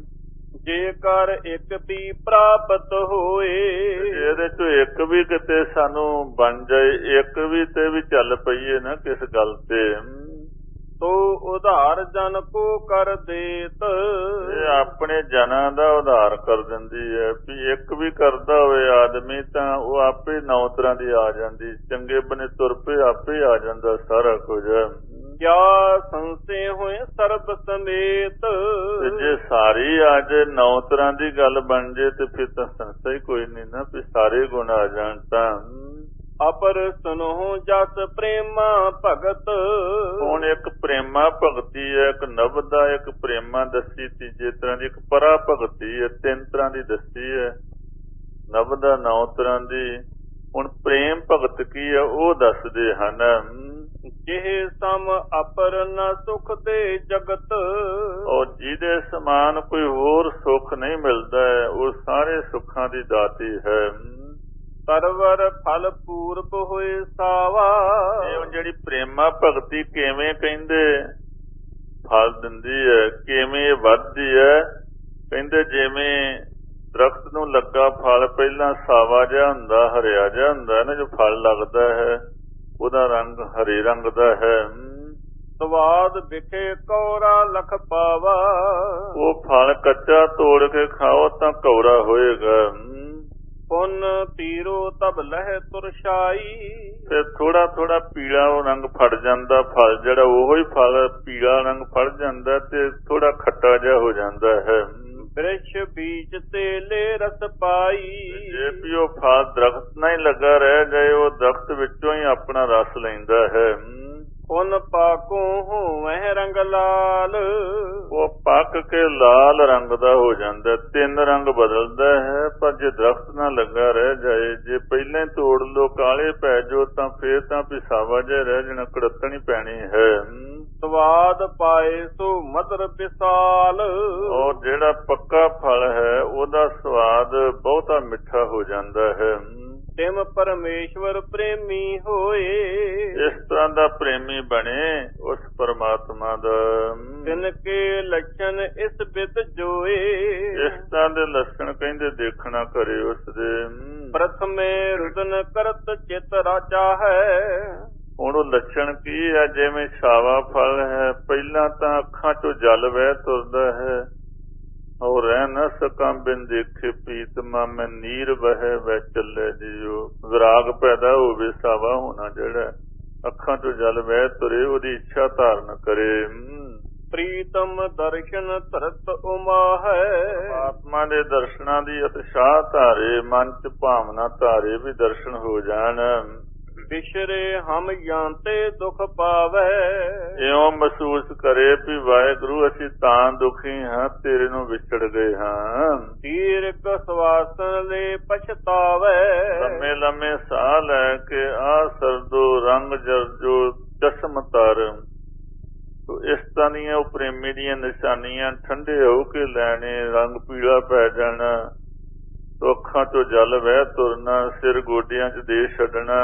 ਜੇਕਰ ਇੱਕ ਵੀ ਪ੍ਰਾਪਤ ਹੋਏ, ਇਹਦੇ ਚੋਂ ਇੱਕ ਵੀ ਕਿਤੇ ਸਾਨੂੰ ਬਣ ਜਾਏ, ਇੱਕ ਵੀ ਤੇ ਵੀ ਚੱਲ ਪਈਏ ਨਾ ਕਿਸ ਗੱਲ ਤੇ, ਤੋ ਉਧਾਰ ਜਨ ਕੋ ਕਰ ਦੇਤ, ਇਹ ਆਪਣੇ ਜਨਾਂ ਦਾ ਉਧਾਰ ਕਰ ਦਿੰਦੀ ਹੈ। ਵੀ ਇੱਕ ਵੀ ਕਰਦਾ ਹੋਵੇ ਆਦਮੀ ਤਾਂ ਉਹ ਆਪੇ 9 ਤਰ੍ਹਾਂ ਦੀ ਆ ਜਾਂਦੀ, ਚੰਗੇ ਬਨੇ ਤੁਰ ਪਏ ਆਪੇ ਆ ਜਾਂਦਾ ਸਾਰਾ ਕੁਝ। ਕਿਆ ਸੰਸੇ ਹੋਏ ਸਰਬ ਸਮੇਤ, ਤੇ ਜੇ ਸਾਰੀ ਆ ਜੇ 9 ਤਰ੍ਹਾਂ ਦੀ ਗੱਲ ਬਣ ਜੇ ਤੇ ਫਿਰ ਤਾਂ ਸੰਸਾ ਹੀ ਕੋਈ ਨਹੀਂ ਨਾ, ਵੀ ਸਾਰੇ ਗੁਣ ਆ ਜਾਣ ਤਾਂ। ਅਪਰ ਸੁਨੋ ਜਸ ਪ੍ਰੇਮਾ ਭਗਤ, ਹੁਣ ਇੱਕ ਪ੍ਰੇਮਾ ਭਗਤੀ ਹੈ, ਇੱਕ ਨਵਦਾ, ਇੱਕ ਪ੍ਰੇਮਾ ਦੱਸੀ ਤੀਜੇ ਤਰ੍ਹਾਂ ਦੀ, ਇੱਕ ਪਰਾ ਭਗਤੀ ਹੈ 3 ਤਰ੍ਹਾਂ ਦੀ ਦੱਸੀ ਹੈ, ਨਵਦਾ 9 ਤਰ੍ਹਾਂ ਦੀ। ਹੁਣ ਪ੍ਰੇਮ ਭਗਤ ਕੀ ਹੈ ਉਹ ਦੱਸਦੇ ਹਨ। ਜਿਹ ਸਮ ਅਪਰ ਨ ਸੁਖ ਦੇ ਜਗਤ, ਔਰ ਜਿਹਦੇ ਸਮਾਨ ਕੋਈ ਹੋਰ ਸੁੱਖ ਨਹੀਂ ਮਿਲਦਾ ਹੈ, ਉਹ ਸਾਰੇ ਸੁੱਖਾਂ ਦੀ ਦਾਤੀ ਹੈ। ਸਰਵਰ ਫਲ ਪੂਰਬ ਹੋਏ ਸਾਵਾ, ਇਹ ਜਿਹੜੀ ਪ੍ਰੇਮਾ ਭਗਤੀ ਕਿਵੇਂ ਕਹਿੰਦੇ ਫਲ ਦਿੰਦੀ ਹੈ, ਕਿਵੇਂ ਵੱਧਦੀ ਹੈ, ਕਹਿੰਦੇ ਜਿਵੇਂ ਦਰਖਤ ਨੂੰ ਲੱਗਾ ਫਲ ਪਹਿਲਾਂ ਸਾਵਾ ਜਿਹਾ ਹੁੰਦਾ, ਹਰਿਆ ਜਿਹਾ ਹੁੰਦਾ ਨਾ, ਜੋ ਫਲ ਲੱਗਦਾ ਹੈ ਉਹਦਾ ਰੰਗ ਹਰੇ ਰੰਗ ਦਾ ਹੈ। ਸਵਾਦ ਵਿਖੇ ਕੌਰਾ ਲਖ ਪਾਵਾ, ਉਹ ਫਲ ਕੱਚਾ ਤੋੜ ਕੇ ਖਾਓ ਤਾਂ ਕੌਰਾ ਹੋਏਗਾ। ਪੁੰਨ ਪੀਰੋ ਤਬ ਲਹਿ ਤੁਰਸ਼ਾਈ, ਤੇ ਥੋੜਾ ਥੋੜਾ ਪੀਲਾ ਰੰਗ ਫੜ ਜਾਂਦਾ ਫਲ, ਜਿਹੜਾ ਉਹੀ ਫਲ ਪੀਲਾ ਰੰਗ ਫੜ ਜਾਂਦਾ ਤੇ ਥੋੜਾ ਖੱਟਾ ਜਿਹਾ ਹੋ ਜਾਂਦਾ ਹੈ। ਬ੍ਰਿਛ ਬੀਜ ਤੇ ਲੈ ਰਸ ਪਾਈ, ਜੇ ਵੀ ਉਹ ਫਲ ਦਰਖਤ ਨਾਲ ਹੀ ਲੱਗਾ ਰਹਿ ਜਾਏ, ਉਹ ਦਰਖਤ ਵਿੱਚੋਂ ਹੀ ਆਪਣਾ ਰਸ ਲੈਂਦਾ ਹੈ। ਉਨ ਪਾਕੂ ਹੋਵੈ ਰੰਗ ਲਾਲ। ਉਹ ਪੱਕ ਕੇ ਲਾਲ ਰੰਗ ਦਾ ਹੋ ਜਾਂਦਾ, 3 ਰੰਗ ਬਦਲਦਾ ਹੈ। ਪਰ ਜੇ ਦਰਖਤ ਨਾ ਲੱਗਾ ਰਹਿ ਜਾਏ, ਜੇ ਪਹਿਲਾਂ ਹੀ ਤੋੜ ਲੋ ਕਾਲੇ ਪੈ ਜਾਓ ਤਾਂ ਫੇਰ ਤਾਂ ਪਿਸਾਵਾ ਜਿਹਾ ਰਹਿ ਜਾਣਾ, ਕੜੱਤਣੀ ਪੈਣੀ ਹੈ। ਸਵਾਦ ਪਾਏ ਸੋ ਮਧੁਰ ਵਿਸਾਲ। ਔਰ ਜਿਹੜਾ ਪੱਕਾ ਫਲ ਹੈ ਉਹਦਾ ਸਵਾਦ ਬਹੁਤਾ ਮਿੱਠਾ ਹੋ ਜਾਂਦਾ ਹੈ। ਤਿਮ ਪਰਮੇਸ਼ਵਰ ਪ੍ਰੇਮੀ ਹੋਏ। ਇਸ ਤਰ੍ਹਾਂ ਦਾ ਪ੍ਰੇਮੀ ਬਣੇ ਉਸ ਪਰਮਾਤਮਾ ਦਾ। ਤਿਨ ਕੇ ਲੱਛਣ ਇਸ ਬਿਦ ਜੋਏ। ਇਸ ਤਰ੍ਹਾਂ ਦੇ ਲੱਛਣ ਕਹਿੰਦੇ ਦੇਖਣਾ ਕਰੇ ਉਸਦੇ। ਪ੍ਰਥਮੇ ਰੁਦਨ ਕਰਤ ਚਿਤ ਰਾਚਾ ਹੈ। ਹੁਣ ਉਹ ਲੱਛਣ ਕੀ ਹੈ? ਜਿਵੇਂ ਛਾਵਾ ਫਲ ਹੈ, ਪਹਿਲਾਂ ਤਾਂ ਅੱਖਾਂ ਚੋਂ ਜਲ ਵਹਿ ਤੁਰਦਾ ਹੈ। ਔਰ ਰਹਿ ਨਾ ਸਕਾਂ ਬਿਨ ਦੇਖੇ ਪ੍ਰੀਤਮਾ, ਮੈਂ ਨੀਰ ਵਹਿ ਵਹਿ ਚੱਲੇ ਜੀਓ। ਵਿਰਾਗ ਪੈਦਾ ਹੋਵੇ, ਸਾਵਾ ਹੋਣਾ ਜਿਹੜਾ ਅੱਖਾਂ ਚੋਂ ਜਲ ਵਹਿ ਤੁਰੇ, ਉਹਦੀ ਇੱਛਾ ਧਾਰਨ ਕਰੇ। ਪ੍ਰੀਤਮ ਦਰਸ਼ਨ ਧਰਤ ਉਮਾ ਹੈ। ਪਰਮਾਤਮਾ ਦੇ ਦਰਸ਼ਨਾਂ ਦੀ ਉਤਸ਼ਾਹ ਧਾਰੇ, ਮਨ ਚ ਭਾਵਨਾ ਧਾਰੇ ਵੀ ਦਰਸ਼ਨ ਹੋ ਜਾਣ। ਵਿਸ਼ਰੇ ਹਮ ਜਾਂਤੇ ਦੁਖ ਪਾਵੇ। ਇਉਂ ਮਹਿਸੂਸ ਕਰੇ ਵੀ ਵਾਹਿਗੁਰੂ ਅਸੀਂ ਤਾਂ ਦੁਖੀ ਹਾਂ, ਤੇਰੇ ਨੂੰ ਵਿਛੜ ਗਏ ਹਾਂ। ਤੀਰਕ ਸਵਾਸਨ ਲੈ ਪਛਤਾਵੇ। ਲੰਮੇ ਲੰਮੇ ਸਾਹ ਲੈ ਕੇ ਆ ਸਰਦੋ ਰੰਗ ਜਰਜੋ ਚਸ਼ਮ ਤਰ। ਇਸ ਤਰ੍ਹਾਂ ਦੀਆਂ ਉਹ ਪ੍ਰੇਮੀ ਦੀਆਂ ਨਿਸ਼ਾਨੀਆਂ, ਠੰਡੇ ਹੋ ਕੇ ਲੈਣੇ, ਰੰਗ ਪੀਲਾ ਪੈ ਜਾਣਾ, ਅੱਖਾਂ ਚੋਂ ਜਲ ਵਹਿ ਤੁਰਨਾ, ਸਿਰ ਗੋਡਿਆਂ 'ਚ ਦੇ ਛੱਡਣਾ,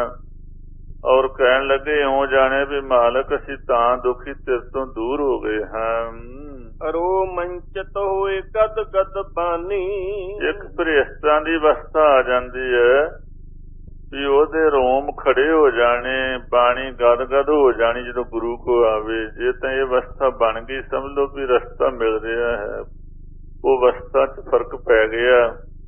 ਔਰ ਕਹਿਣ ਲੱਗੇ ਇਉਂ ਜਾਣੇ ਵੀ ਮਾਲਕ ਅਸੀਂ ਤਾਂ ਦੁਖੀ ਤੇਰੇ ਤੋਂ ਦੂਰ ਹੋ ਗਏ ਹਾਂ। ਰੋ ਮੰਚਤ ਹੋਏ ਗਦ ਗਦ ਬਾਨੀ। ਇੱਕ ਫਿਰ ਇਸ ਤਰ੍ਹਾਂ ਦੀ ਅਵਸਥਾ ਆ ਜਾਂਦੀ ਹੈ ਵੀ ਉਹਦੇ ਰੋਮ ਖੜੇ ਹੋ ਜਾਣੇ, ਬਾਣੀ ਗਦ ਗਦ ਹੋ ਜਾਣੀ ਜਦੋਂ ਗੁਰੂ ਕੋ ਆਵੇ। ਜੇ ਤਾਂ ਇਹ ਅਵਸਥਾ ਬਣ ਗਈ, ਸਮਝ ਲਓ ਵੀ ਰਸਤਾ ਮਿਲ ਰਿਹਾ ਹੈ। ਉਹ ਅਵਸਥਾ 'ਚ ਫਰਕ ਪੈ ਗਿਆ,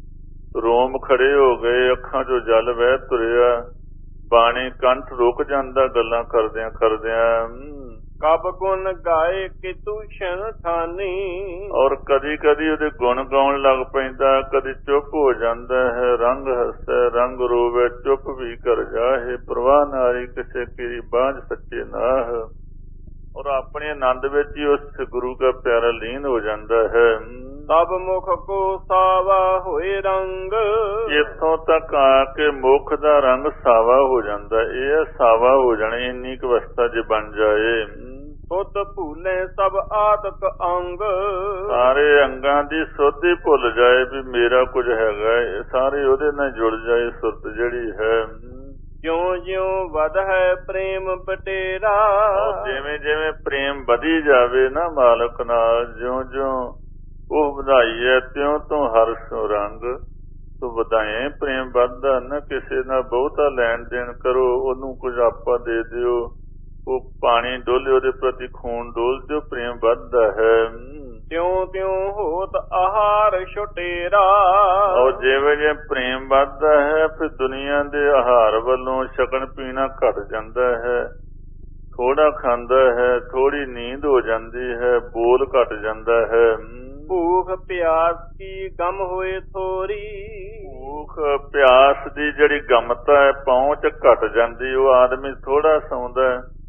ਰੋਮ ਖੜੇ ਹੋ ਗਏ, ਅੱਖਾਂ 'ਚੋਂ ਜਲ ਵਹਿ ਤੁਰਿਆ, ਬਾਣੀ ਕੰਠ ਰੁਕ ਜਾਂਦਾ ਗੱਲਾਂ ਕਰਦਿਆਂ ਕਰਦਿਆਂ। ਕਬ ਗੁਣ ਗਾਏ ਕਿ ਤੂਸ਼ਨ ਥਾਨੀ। ਔਰ ਕਦੀ ਕਦੀ ਉਹਦੇ ਗੁਣ ਗਾਉਣ ਲੱਗ ਪੈਂਦਾ, ਕਦੀ ਚੁੱਪ ਹੋ ਜਾਂਦਾ ਹੈ। ਰੰਗ ਹੱਸੈ ਰੰਗ ਰੋਵੇ, ਚੁੱਪ ਵੀ ਕਰ ਜਾਹੇ, ਪ੍ਰਵਾਹ ਨਾਰੀ ਕਿਸੇ ਕੀ ਬਾਝ ਸੱਚੇ ਨਾਹ। ਔਰ ਆਪਣੇ ਆਨੰਦ ਵਿੱਚ ਹੀ ਉਸ ਗੁਰੂ ਦਾ ਪਿਆਰਾ ਲੀਨ ਹੋ ਜਾਂਦਾ ਹੈ। ਤਬ ਮੁਖ ਕੋ ਸਾਵਾ ਹੋਏ ਰੰਗ। ਇੱਥੋਂ ਤੱਕ ਆ ਕੇ ਮੁਖ ਦਾ ਰੰਗ ਸਾਵਾ ਹੋ ਜਾਂਦਾ। ਇਹ ਸਾਵਾ ਹੋ ਜਾਣੀ ਇੰਨੀ ਕੁ ਅਵਸਥਾ ਜੇ ਬਣ ਜਾਏ। ਸੁਧ ਭੂਲੇ ਸਭ ਆਦਿਕ ਅੰਗ। ਸਾਰੇ ਅੰਗਾਂ ਦੀ ਸੁੱਧ ਹੀ ਭੁੱਲ ਜਾਏ ਵੀ ਮੇਰਾ ਕੁਝ ਹੈਗਾ, ਇਹ ਸਾਰੇ ਉਹਦੇ ਨਾਲ ਜੁੜ ਜਾਏ ਸੁਰਤ ਜਿਹੜੀ ਹੈ। ਜਿਉਂ ਜਿਉਂ ਵਧ ਹੈ ਪ੍ਰੇਮ ਬਟੇਰਾ। ਜਿਵੇਂ ਜਿਵੇਂ ਪ੍ਰੇਮ ਵਧੀ ਜਾਵੇ ਨਾ ਮਾਲਕ ਨਾਲ, ਜਿਉਂ ਜਿਉਂ ਉਹ ਵਧਾਈ ਹੈ, ਤਿਉਂ ਤੋਂ ਹਰਸ਼ ਰੰਗ ਤੋਂ ਵਧਾਏ। ਪ੍ਰੇਮ ਵੱਧਦਾ ਨਾ, ਕਿਸੇ ਨਾਲ ਬਹੁਤਾ ਲੈਣ ਦੇਣ ਕਰੋ, ਉਹਨੂੰ ਕੁਝ ਆਪਾ ਦੇ ਦਿਓ, ਉਹ ਪਾਣੀ ਡੋਲੇ ਉਹਦੇ ਪ੍ਰਤੀ ਖੂਨ ਡੋਲ ਦਿਓ, ਪ੍ਰੇਮ ਵੱਧਦਾ ਹੈ। ਤਿਉਂ ਤਿਉਂ ਹੋਤ ਆਹਾਰ ਛੁਟੇਰਾ। ਔਰ ਜਿਵੇਂ ਜਿਵੇਂ ਪ੍ਰੇਮ ਵੱਧਦਾ ਹੈ, ਫਿਰ ਦੁਨੀਆ ਦੇ ਆਹਾਰ ਵੱਲੋਂ ਛਕਣ ਪੀਣਾ ਘਟ ਜਾਂਦਾ ਹੈ, ਥੋੜਾ ਖਾਂਦਾ ਹੈ, ਥੋੜੀ ਨੀਂਦ ਹੋ ਜਾਂਦੀ ਹੈ, ਬੋਲ ਘਟ ਜਾਂਦਾ ਹੈ। ਭੂਖ ਪਿਆਸ ਕੀ ਗਮ ਹੋਏ ਥੋਰੀ। ਭੂਖ ਪਿਆਸ ਦੀ ਜਿਹੜੀ ਗਮਤਾ ਹੈ, ਪਹੁੰਚ ਘਟ ਜਾਂਦੀ। ਉਹ ਆਦਮੀ ਥੋੜਾ ਸੌਂਦਾ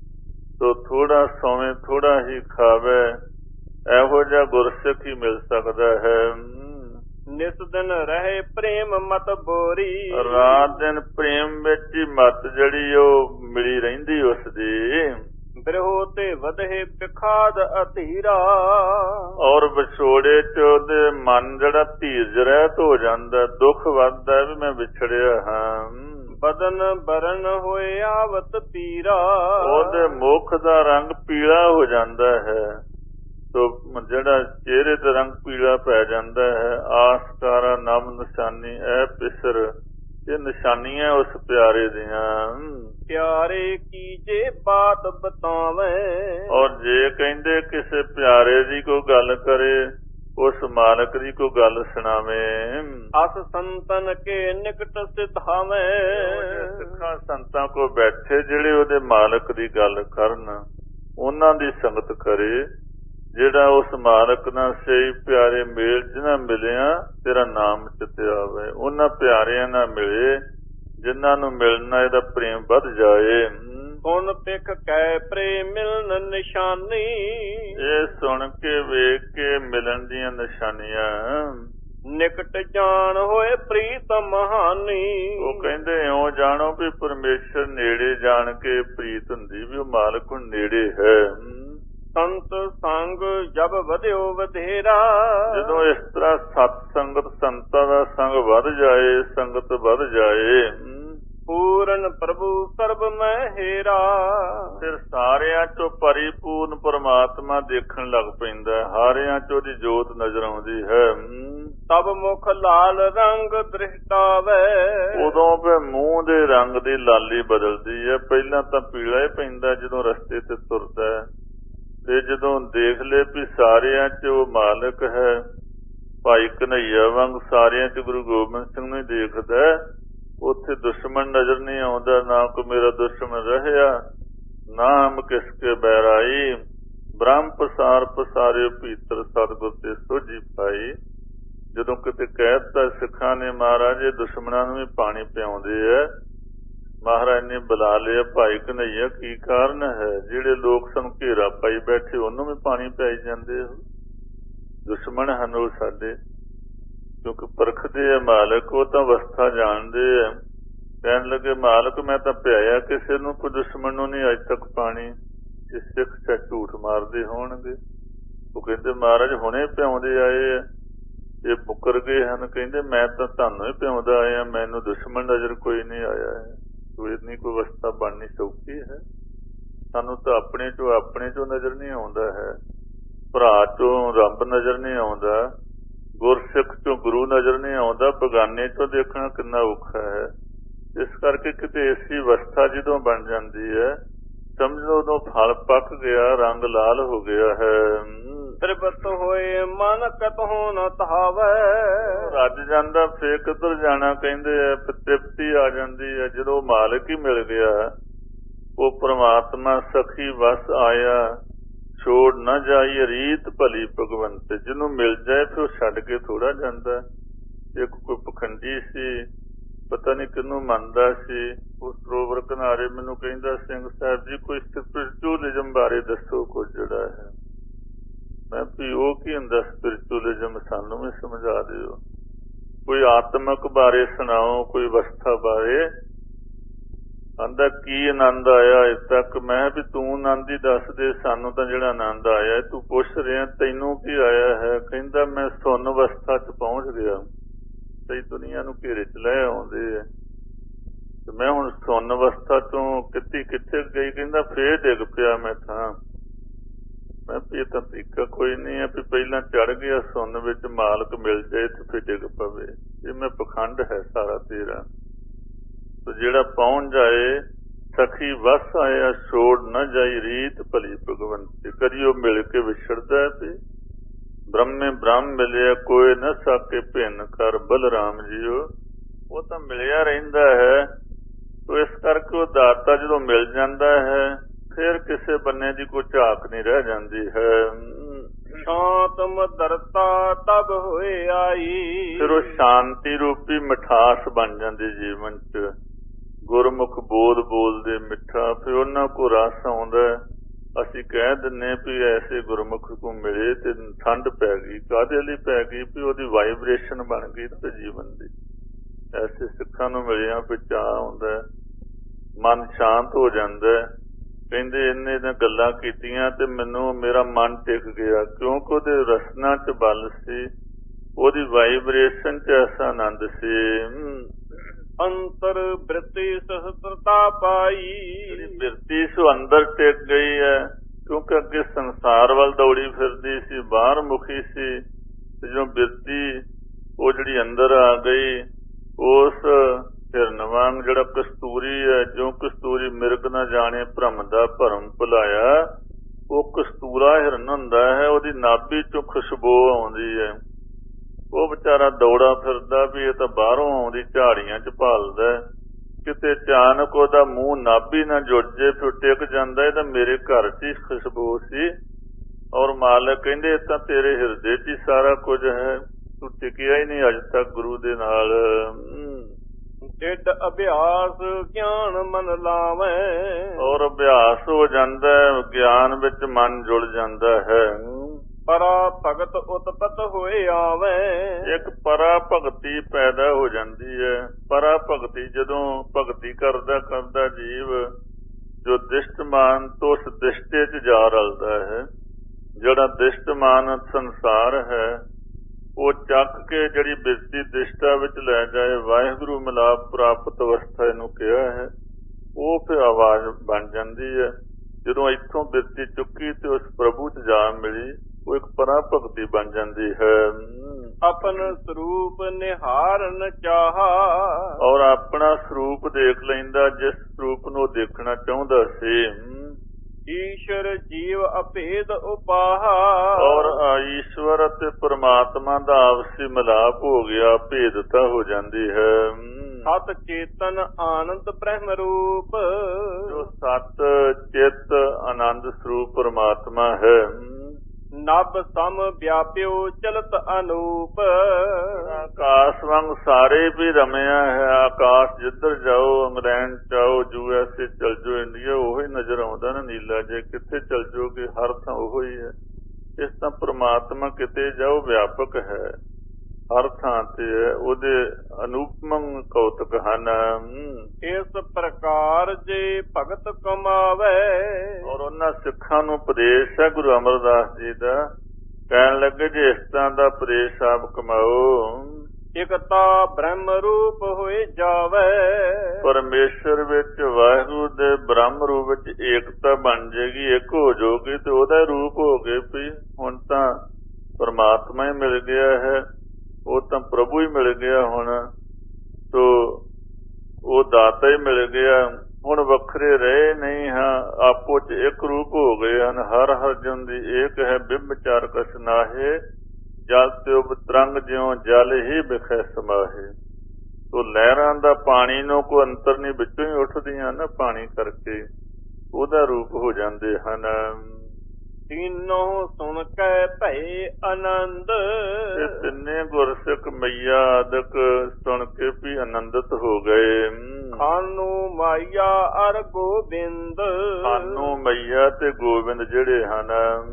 ਤੋ ਥੋੜਾ ਸੌਵੇਂ, ਥੋੜਾ ਹੀ ਖਾਵੇ, ਇਹੋ ਜਿਹਾ ਗੁਰਸਿੱਖ ਹੀ ਮਿਲ ਸਕਦਾ ਹੈ। ਨਿਸ ਦਿਨ ਰਹੇ ਪ੍ਰੇਮ ਮਤ ਬੋਰੀ। ਰਾਤ ਦਿਨ ਪ੍ਰੇਮ ਵਿੱਚ ਹੀ ਮਤ ਜਿਹੜੀ ਉਹ ਮਿਲੀ ਰਹਿੰਦੀ ਉਸਦੀ। ਬਿਰਹੋ ਤੇ ਵਧੇ ਪਿਖਾਦ ਅਧੀਰਾ। ਔਰ ਵਿਛੋੜੇ 'ਚ ਉਹਦੇ ਮਨ ਜਿਹੜਾ ਧੀਰਜ ਰਹਿਤ ਹੋ ਜਾਂਦਾ, ਦੁੱਖ ਵੱਧਦਾ ਵੀ ਮੈਂ ਵਿਛੜਿਆ ਹਾਂ। ਬਦਨ ਬਰਨ ਹੋਏ ਆਵਤ ਪੀਰਾ। ਉਹਦੇ ਮੁਖ ਦਾ ਰੰਗ ਪੀਲਾ ਹੋ ਜਾਂਦਾ ਹੈ, ਤੋ ਜਿਹੜਾ ਚਿਹਰੇ ਤੇ ਰੰਗ ਪੀਲਾ ਪੈ ਜਾਂਦਾ ਹੈ। ਆਸਕਾਰਾ ਨਮ ਨਿਸ਼ਾਨੀ ਐ ਪਿਸਰ, ਇਹ ਨਿਸ਼ਾਨੀਆਂ ਉਸ ਪਿਆਰੇ ਦੀਆਂ। ਪਿਆਰੇ ਕੀ ਜੇ ਬਾਤ ਬਤਾਵੇਂ। ਔਰ ਜੇ ਕਹਿੰਦੇ ਕਿਸੇ ਪਿਆਰੇ ਦੀ ਕੋਈ ਗੱਲ ਕਰੇ, ਉਸ ਮਾਲਕ ਦੀ ਕੋਈ ਗੱਲ ਸੁਣਾਵੇ। ਅਸ ਸੰਤਨ ਕੇ ਨਿਕਟ ਸਿਧਾਵੇਂ। ਸਿੱਖਾਂ ਸੰਤਾਂ ਕੋਲ ਬੈਠੇ ਜਿਹੜੇ ਉਹਦੇ ਮਾਲਕ ਦੀ ਗੱਲ ਕਰਨ, ਉਹਨਾਂ ਦੀ ਸੰਗਤ ਕਰੇ। ਜਿਹੜਾ ਉਸ ਮਾਲਕ ਨਾਲ ਸਹੀ ਪਿਆਰੇ ਮੇਲ ਜਿਹਨਾਂ ਮਿਲਿਆ, ਤੇਰਾ ਨਾਮ ਚਿੱਤੇ ਆਵੇ। ਉਹਨਾਂ ਪਿਆਰਿਆਂ ਨਾਲ ਮਿਲੇ ਜਿਨ੍ਹਾਂ ਨੂੰ ਮਿਲਣਾ ਇਹਦਾ ਪ੍ਰੇਮ ਵੱਧ ਜਾਏ। ਗੁਣ ਪਿਖ ਕੈ ਪ੍ਰੇਮ ਮਿਲਨ ਨਿਸ਼ਾਨੀ। ਇਹ ਸੁਣ ਕੇ ਵੇਖ ਕੇ ਮਿਲਣ ਦੀਆਂ ਨਿਸ਼ਾਨੀਆਂ ਨਿਕਟ ਜਾਣ ਹੋਏ ਪ੍ਰੀਤਮ ਹਾਨੀ। ਉਹ ਕਹਿੰਦੇ ਇਉਂ ਜਾਣੋ ਵੀ ਪਰਮੇਸ਼ਰ ਨੇੜੇ ਜਾਣ ਕੇ ਪ੍ਰੀਤ ਹੁੰਦੀ ਵੀ ਉਹ ਮਾਲਕ ਹੁਣ ਨੇੜੇ ਹੈ। ਸੰਤ ਸੰਗ ਜਬ ਵਧਿਓ ਵਧੇਰਾ। ਜਦੋਂ ਇਸ ਤਰ੍ਹਾਂ ਸਤ ਸੰਗਤ ਸੰਤਾਂ ਦਾ ਸੰਗ ਵੱਧ ਜਾਏ, ਸੰਗਤ ਵੱਧ ਜਾਏ, ਪੂਰਨ ਪ੍ਰਭੂ ਸਰਬ ਮੈਂ ਹੇਰਾ। ਫਿਰ ਸਾਰਿਆਂ ਚੋਂ ਪਰਿਪੂਰਨ ਪਰਮਾਤਮਾ ਦੇਖਣ ਲੱਗ ਪੈਂਦਾ, ਹਾਰਿਆਂ ਚੋਂ ਉਹਦੀ ਜੋਤ ਨਜ਼ਰ ਆਉਂਦੀ ਹੈ। ਤਬ ਮੁਖ ਲਾਲ ਰੰਗ ਦ੍ਰਿਸ਼ਟਾਵੇ। ਉਦੋਂ ਫਿਰ ਮੂੰਹ ਦੇ ਰੰਗ ਦੀ ਲਾਲੀ ਬਦਲਦੀ ਹੈ। ਪਹਿਲਾਂ ਤਾਂ ਪੀਲਾ ਹੀ ਪੈਂਦਾ ਜਦੋਂ ਰਸਤੇ ਤੇ ਤੁਰਦਾ, ਤੇ ਜਦੋਂ ਦੇਖ ਲਏ ਵੀ ਸਾਰਿਆਂ ਚ ਉਹ ਮਾਲਕ ਹੈ, ਭਾਈ ਕਨ੍ਹਈਆ ਵਾਂਗ ਸਾਰਿਆਂ ਚ ਗੁਰੂ ਗੋਬਿੰਦ ਸਿੰਘ ਨੂੰ ਦੇਖਦਾ, ਉੱਥੇ ਦੁਸ਼ਮਣ ਨਜ਼ਰ ਨਹੀਂ ਆਉਂਦਾ। ਨਾ ਕੋਈ ਮੇਰਾ ਦੁਸ਼ਮਣ ਰਹਿਆ, ਨਾਮ ਕਿਸ ਕੇ ਬੈਰਾਈ, ਬ੍ਰਹਮ ਪਸਾਰ ਪਸਾਰਿਓ ਭੀਤਰ ਸਤਿਗੁਰ ਤੇ ਸੋਝੀ ਪਾਈ। ਜਦੋਂ ਕਿਤੇ ਕਹਿ ਦਿੱਤਾ ਸਿੱਖਾਂ ਨੇ ਮਹਾਰਾਜ ਇਹ ਦੁਸ਼ਮਣਾਂ ਨੂੰ ਵੀ ਪਾਣੀ ਪਿਆਉਂਦੇ ਆ, ਮਹਾਰਾਜ ਨੇ ਬੁਲਾ ਲਿਆ ਭਾਈ ਕਨ੍ਹਈਆ ਕੀ ਕਾਰਨ ਹੈ? ਜਿਹੜੇ ਲੋਕ ਸਾਨੂੰ ਘੇਰਾ ਪਾਈ ਬੈਠੇ ਉਹਨੂੰ ਵੀ ਪਾਣੀ ਪਿਆਈ ਜਾਂਦੇ ਹੋ। ਦੁਸ਼ਮਣ ਹਨ ਉਹ ਸਾਡੇ, ਕਿਉਂਕਿ ਪਰਖਦੇ ਆ ਮਾਲਕ, ਉਹ ਤਾਂ ਅਵਸਥਾ ਜਾਣਦੇ ਆ। ਕਹਿਣ ਲੱਗੇ ਮਾਲਕ ਮੈਂ ਤਾਂ ਪਿਆਇਆ ਕਿਸੇ ਨੂੰ, ਕੋਈ ਦੁਸ਼ਮਣ ਨੂੰ ਨਹੀਂ ਅੱਜ ਤੱਕ ਪਾਣੀ। ਇਹ ਸਿੱਖ ਚ ਝੂਠ ਮਾਰਦੇ ਹੋਣਗੇ। ਉਹ ਕਹਿੰਦੇ ਮਹਾਰਾਜ ਹੁਣੇ ਪਿਆਉਂਦੇ ਆਏ ਆ, ਇਹ ਮੁੱਕਰ ਗਏ ਹਨ। ਕਹਿੰਦੇ ਮੈਂ ਤਾਂ ਤੁਹਾਨੂੰ ਹੀ ਪਿਆਉਂਦਾ ਆਇਆ, ਮੈਨੂੰ ਦੁਸ਼ਮਣ ਨਜ਼ਰ ਕੋਈ ਨਹੀਂ ਆਇਆ ਹੈ। ਇੰਨੀ ਕੋਈ ਅਵਸਥਾ ਬਣਨੀ ਸੌਖੀ ਹੈ? ਸਾਨੂੰ ਤਾਂ ਆਪਣੇ ਚੋਂ ਨਜ਼ਰ ਨਹੀਂ ਆਉਂਦਾ ਹੈ, ਭਰਾ ਚੋਂ ਰੱਬ ਨਜ਼ਰ ਨਹੀਂ ਆਉਂਦਾ, ਗੁਰਸਿੱਖ ਚੋਂ ਗੁਰੂ ਨਜ਼ਰ ਨਹੀਂ ਆਉਂਦਾ, ਬਗਾਨੇ ਚੋਂ ਦੇਖਣਾ ਕਿੰਨਾ ਔਖਾ ਹੈ। ਇਸ ਕਰਕੇ ਕਿਤੇ ਐਸੀ ਅਵਸਥਾ ਜਦੋਂ ਬਣ ਜਾਂਦੀ ਹੈ, ਸਮਝ ਲਓ ਉਦੋਂ ਫਲ ਪੱਕ ਗਿਆ, ਰੰਗ ਲਾਲ ਹੋ ਗਿਆ ਹੈ। ਤ੍ਰਿਪਤ ਹੋਏ ਮਨ ਕਤਹੁ ਨ ਧਾਵੈ। ਰੱਜ ਜਾਂਦਾ ਫੇਰ ਕਿੱਧਰ ਜਾਣਾ ਕਹਿੰਦੇ ਆ, ਤ੍ਰਿਪਤੀ ਆ ਜਾਂਦੀ ਹੈ ਜਦੋਂ ਮਾਲਕ ਹੀ ਮਿਲ ਗਿਆ। ਉਹ ਪ੍ਰਮਾਤਮਾ ਸਖੀ ਵਸ ਆਇਆ, ਛੋੜ ਨਾ ਜਾਈ ਰੀਤ ਭਲੀ ਭਗਵੰਤ। ਜਿਹਨੂੰ ਮਿਲ ਜਾਏ ਫਿਰ ਉਹ ਛੱਡ ਕੇ ਥੋੜਾ ਜਾਂਦਾ। ਇੱਕ ਕੋਈ ਪਖੰਡੀ ਸੀ, ਪਤਾ ਨਹੀਂ ਕਿਹਨੂੰ ਮੰਨਦਾ ਸੀ, ਉਸ ਸਰੋਵਰ ਕਿਨਾਰੇ ਮੈਨੂੰ ਕਹਿੰਦਾ ਸਿੰਘ ਸਾਹਿਬ ਜੀ ਕੋਈ ਸਪਿਰਿਚੁਅਲਿਜ਼ਮ ਬਾਰੇ ਦੱਸੋ ਕੁਝ ਜਿਹੜਾ ਹੈ। ਮੈਂ ਵੀ ਉਹ ਕੀ ਹੁੰਦਾ ਸਪਿਰਿਚੁਅਲਿਜ਼ਮ, ਸਾਨੂੰ ਵੀ ਸਮਝਾ ਦਿਓ। ਕੋਈ ਆਤਮਕ ਬਾਰੇ ਸੁਣਾਓ, ਕੋਈ ਅਵਸਥਾ ਬਾਰੇ। ਆਂਦਾ ਕੀ ਆਨੰਦ ਆਇਆ ਅਜੇ ਤੱਕ? ਮੈਂ ਵੀ ਤੂੰ ਆਨੰਦ ਹੀ ਦੱਸ ਦੇ, ਸਾਨੂੰ ਤਾਂ ਜਿਹੜਾ ਆਨੰਦ ਆਇਆ ਤੂੰ ਪੁੱਛ ਰਿਹਾ, ਤੈਨੂੰ ਕੀ ਆਇਆ ਹੈ? ਕਹਿੰਦਾ ਮੈਂ ਸੁੰਨ ਅਵਸਥਾ ਚ ਪਹੁੰਚ ਗਿਆ। ਕਈ ਦੁਨੀਆ ਨੂੰ ਘੇਰੇ ਚ ਲੈ ਆਉਂਦੇ ਆ, ਤੇ ਮੈਂ ਹੁਣ ਸੁੰਨ ਅਵਸਥਾ ਤੋਂ ਕਿੱਥੇ ਗਈ? ਕਹਿੰਦਾ ਫੇਰ ਡਿੱਗ ਪਿਆ ਮੈਂ ਥਾਂ। ਮੈਂ ਵੀ ਇਹ ਤਾਂ ਤਰੀਕਾ ਕੋਈ ਨਹੀਂ ਹੈ ਵੀ ਪਹਿਲਾਂ ਚੜ ਗਿਆ ਸੁੰਨ ਵਿੱਚ, ਮਾਲਕ ਮਿਲ ਜਾਏ ਤੇ ਫਿਰ ਡਿੱਗ ਪਵੇ। ਇਹ ਮੈਂ ਪਖੰਡ ਹੈ ਸਾਰਾ ਤੇਰਾ। ਤੇ ਜਿਹੜਾ ਪਹੁੰਚ ਜਾਏ ਸਖੀ ਵਸ ਆਇਆ, ਛੋੜ ਨਾ ਜਾਈ ਰੀਤ ਭਲੀ ਭਗਵੰਤ। ਕਦੀ ਉਹ ਮਿਲ ਕੇ ਵਿਛੜਦਾ ਤੇ ਬ੍ਰਹਮੇ ਬ੍ਰਹਮ ਮਿਲਿਆ, ਕੋਈ ਨਾ ਸਾਕੇ ਭਿੰਨ ਕਰ ਬਲਰਾਮ ਜੀਓ। ਉਹ ਤਾਂ ਮਿਲਿਆ ਰਹਿੰਦਾ ਹੈ। ਤੋ ਇਸ ਕਰਕੇ ਉਹ ਦਾਤਾ ਜਦੋਂ ਮਿਲ ਜਾਂਦਾ ਹੈ ਫਿਰ ਕਿਸੇ ਬੰਨੇ ਦੀ ਕੋਈ ਝਾਕ ਨਹੀਂ ਰਹਿ ਜਾਂਦੀ ਹੈ। ਸ਼ਾਂਤ ਮਦਰਤਾ ਤਬ ਹੋਏ ਆਈ। ਫਿਰ ਉਹ ਸ਼ਾਂਤੀ ਰੂਪੀ ਮਿਠਾਸ ਬਣ ਜਾਂਦੀ ਜੀਵਨ ਚ। ਗੁਰਮੁਖ ਬੋਲਦੇ ਮਿੱਠਾ, ਫਿਰ ਉਹਨਾਂ ਕੋ ਰਸ ਆਉਂਦਾ। ਅਸੀਂ ਕਹਿ ਦਿੰਦੇ ਵੀ ਐਸੇ ਗੁਰਮੁਖ ਨੂੰ ਮਿਲੇ ਤੇ ਠੰਡ ਪੈ ਗਈ। ਕਾਹਦੇ ਲਈ ਪੈ ਗਈ? ਵੀ ਉਹਦੀ ਵਾਈਬ੍ਰੇਸ਼ਨ ਬਣ ਗਈ ਤੇ ਜੀਵਨ ਦੀ। ਐਸੇ ਸਿੱਖਾਂ ਨੂੰ ਮਿਲਿਆ ਵੀ ਚਾਅ ਆਉਂਦਾ, ਮਨ ਸ਼ਾਂਤ ਹੋ ਜਾਂਦਾ। ਕਹਿੰਦੇ ਇਹਨੇ ਦੀਆਂ ਗੱਲਾਂ ਕੀਤੀਆਂ ਤੇ ਮੈਨੂੰ ਮੇਰਾ ਮਨ ਟਿਕ ਗਿਆ, ਕਿਉਂਕਿ ਉਹਦੇ ਰਸਨਾ ਚ ਬਲ ਸੀ, ਉਹਦੀ ਵਾਈਬ੍ਰੇਸ਼ਨ ਚ ਐਸਾ ਆਨੰਦ ਸੀ। ਅੰਤਰ ਬ੍ਰਿਤੀ ਸਹਸਰਤਾ ਪਾਈ। ਜਿਹੜੀ ਬਿਰਤੀ ਸੋ ਅੰਦਰ ਟਿਕ ਗਈ ਹੈ, ਕਿਉਂਕਿ ਅੱਗੇ ਸੰਸਾਰ ਵੱਲ ਦੌੜੀ ਫਿਰਦੀ ਸੀ, ਬਾਹਰ ਮੁਖੀ ਸੀ। ਤੇ ਜਦੋਂ ਬਿਰਤੀ ਉਹ ਜਿਹੜੀ ਅੰਦਰ ਆ ਗਈ, ਉਸ ਹਿਰਨ ਵਾਂਗ ਜਿਹੜਾ ਕਸਤੂਰੀ ਹੈ, ਜੋ ਕਸਤੂਰੀ ਮਿਰਗ ਨਾ ਜਾਣੇ ਭਰਮ ਦਾ ਭਰਮ ਭੁਲਾਇਆ, ਉਹ ਕਸਤੂਰਾ ਹਿਰਨ ਹੁੰਦਾ ਹੈ। ਉਹਦੀ ਨਾਭੀ ਚੋਂ ਖੁਸ਼ਬੂ ਆਉਂਦੀ ਹੈ। ਉਹ ਵਿਚਾਰਾ ਦੌੜਾ ਫਿਰਦਾ ਵੀ ਇਹ ਤਾਂ ਬਾਹਰੋਂ ਆਉਂਦੀ, ਝਾੜੀਆਂ ਚ ਭਾਲਦਾ। ਕਿਤੇ ਅਚਾਨਕ ਉਹਦਾ ਮੂੰਹ ਨਾਭੀ ਨਾ ਜੁੜ ਜੇ, ਫਿਰ ਟਿਕ ਜਾਂਦਾ। ਇਹ ਤਾਂ ਮੇਰੇ ਘਰ ਚ ਹੀ ਖੁਸ਼ਬੂ ਸੀ। ਔਰ ਮਾਲਕ ਕਹਿੰਦੇ ਇਹ ਤਾਂ ਤੇਰੇ ਹਿਰਦੇ ਚ ਹੀ ਸਾਰਾ ਕੁਝ ਹੈ, ਤੂੰ ਟਿਕਿਆ ਹੀ ਨਹੀਂ ਅੱਜ ਤੱਕ ਗੁਰੂ ਦੇ ਨਾਲ। ਢਿੱਡ ਅਭਿਆਸ ਗਿਆਨ ਮਨ ਲਾਵੇ। ਔਰ ਅਭਿਆਸ ਹੋ ਜਾਂਦਾ ਹੈ, ਗਿਆਨ ਵਿੱਚ ਮਨ ਜੁੜ ਜਾਂਦਾ ਹੈ। ਪਰਾ ਭਗਤ ਉਤਪਤ ਹੋਏ ਆਵੇ। ਇੱਕ ਪਰਾ ਭਗਤੀ ਪੈਦਾ ਹੋ ਜਾਂਦੀ ਹੈ। ਪਰਾ ਭਗਤੀ ਜਦੋਂ ਭਗਤੀ ਕਰਦਾ ਕਰਦਾ ਜੀਵ ਜੋ ਦਿਸ਼ਟਮਾਨ ਤੋਂ ਉਸ ਦਿਸ਼ਟੇ 'ਚ ਜਾ ਰਲਦਾ ਹੈ। ਜਿਹੜਾ ਦਿਸ਼ਟਮਾਨ ਸੰਸਾਰ ਹੈ ਉਹ ਚੱਕ ਕੇ ਜਿਹੜੀ ਬਿਰਤੀ ਦਿਸ਼ਟਾ ਵਿੱਚ ਲੈ ਜਾਏ, ਵਾਹਿਗੁਰੂ ਮਿਲਾਪ ਪ੍ਰਾਪਤ ਅਵਸਥਾ ਇਹਨੂੰ ਕਿਹਾ ਹੈ। ਉਹ ਫਿਰ ਆਵਾਜ਼ ਬਣ ਜਾਂਦੀ ਹੈ। ਜਦੋਂ ਇੱਥੋਂ ਬਿਰਤੀ ਚੁੱਕੀ ਤੇ ਉਸ ਪ੍ਰਭੂ 'ਚ ਜਾ ਮਿਲੀ, ਉਹ ਇੱਕ ਪਰਾ ਭਗਤੀ ਬਣ ਜਾਂਦੀ ਹੈ। ਆਪਨ ਸਰੂਪ ਨਿਹਾਰਨ ਚਾਹਾ। ਔਰ ਆਪਣਾ ਸਰੂਪ ਦੇਖ ਲੈਂਦਾ, ਜਿਸ ਸਰੂਪ ਨੂੰ ਉਹ ਦੇਖਣਾ ਚਾਹੁੰਦਾ ਸੀ। ਈਸ਼ਰ ਜੀਵ ਅਭੇਦ ਉਪਾਹਾ। ਔਰ ਈਸ਼ਵਰ ਅਤੇ ਪ੍ਰਮਾਤਮਾ ਦਾ ਆਪਸੀ ਮਿਲਾਪ ਹੋ ਗਿਆ, ਭੇਦਤਾ ਹੋ ਜਾਂਦੀ ਹੈ। ਸਤ ਚੇਤਨ ਆਨੰਦ ਬ੍ਰਹਮ ਰੂਪ। ਜੋ ਸਤ ਚਿਤ ਆਨੰਦ ਸਰੂਪ ਪ੍ਰਮਾਤਮਾ ਹੈ। ਨਭ ਸਮ ਵਿਆਪਿਓ ਚਲਤ ਅਨੂਪ। ਆਕਾਸ਼ ਵਾਂਗ ਸਾਰੇ ਵੀ ਰਮਿਆ ਹੈ। ਆਕਾਸ਼ ਜਿੱਧਰ ਜਾਓ, ਇੰਗਲੈਂਡ ਜਾਓ, USA ਚਲ ਜਾਓ, ਇੰਡੀਆ ਉਹੀ ਨਜ਼ਰ ਆਉਂਦਾ ਨਾ ਨੀਲਾ। ਜੇ ਕਿੱਥੇ ਚਲ ਜਾਓਗੇ ਹਰ ਥਾਂ ਉਹੋ ਹੀ ਹੈ। ਇਸ ਤਰ੍ਹਾਂ ਪ੍ਰਮਾਤਮਾ ਕਿਤੇ ਜਾਓ ਵਿਆਪਕ ਹੈ, ਹਰ ਥਾਂ ਤੇ ਹੈ। ਉਹਦੇ ਅਨੂਪਮ ਕੌਤਕ ਹਨ। ਇਸ ਪ੍ਰਕਾਰ ਜੇ ਭਗਤ ਕਮਾਵੇ। ਔਰ ਉਹਨਾਂ ਸਿੱਖਾਂ ਨੂੰ ਉਪਦੇਸ਼ ਹੈ ਗੁਰੂ ਅਮਰਦਾਸ ਜੀ ਦਾ, ਕਹਿਣ ਲੱਗੇ ਜੇ ਇਸ ਤਰ੍ਹਾਂ ਦਾ ਉਪਦੇਸ਼ ਆਪ ਕਮਾਓ। ਇਕਤਾ ਬ੍ਰਹਮ ਰੂਪ ਹੋਏ ਜਾਵੇ। ਪਰਮੇਸ਼ਰ ਵਿੱਚ ਵਾਹਿਗੁਰੂ ਦੇ ਬ੍ਰਹਮ ਰੂਪ ਵਿੱਚ ਏਕਤਾ ਬਣ ਜਾਏਗੀ, ਇੱਕ ਹੋ ਜਾਓਗੀ ਤੇ ਉਹਦਾ ਰੂਪ ਹੋ ਗਏ ਵੀ ਹੁਣ ਤਾਂ ਪਰਮਾਤਮਾ ਹੀ ਮਿਲ ਗਿਆ ਹੈ, ਉਹ ਤਾਂ ਪ੍ਰਭੂ ਹੀ ਮਿਲ ਗਿਆ। ਹੁਣ ਤੋ ਉਹ ਦਾਤਾ ਹੀ ਮਿਲ ਗਿਆ। ਹੁਣ ਵੱਖਰੇ ਰਹੇ ਨਹੀਂ ਹਾਂ, ਆਪੋ ਚ ਇੱਕ ਰੂਪ ਹੋ ਗਏ ਹਨ। ਹਰ ਹਰ ਜਨ ਦੀ ਏਕ ਹੈ, ਬਿੰਬ ਚਾਰ ਕਛ ਨਾਹੇ। ਜਲ ਤੇ ਉਬ ਤਰੰਗ ਜਿਉ ਜਲ ਹੀ ਬਿਖੈ ਸਮਾਹੇ। ਤੋ ਲਹਿਰਾਂ ਦਾ ਪਾਣੀ ਨੂੰ ਕੋਈ ਅੰਤਰ ਨਹੀਂ, ਵਿੱਚੋਂ ਹੀ ਉੱਠਦੀਆਂ ਨਾ ਪਾਣੀ ਕਰਕੇ, ਉਹਦਾ ਰੂਪ ਹੋ ਜਾਂਦੇ ਹਨ। ਤੀਨੋਂ ਸੁਣ ਕੇ ਭਏ ਆਨੰਦ। ਇਹ ਤਿੰਨੇ ਗੁਰਸਿੱਖ ਮਈਆ ਆਦਿਕ ਸੁਣ ਕੇ ਵੀ ਆਨੰਦਿਤ ਹੋ ਗਏ। ਖਾਨੂ ਮਾਈਆ ਅਰ ਗੋਬਿੰਦ। ਖਾਨੂ ਮਈਆ ਤੇ ਗੋਬਿੰਦ ਜਿਹੜੇ ਹਨ।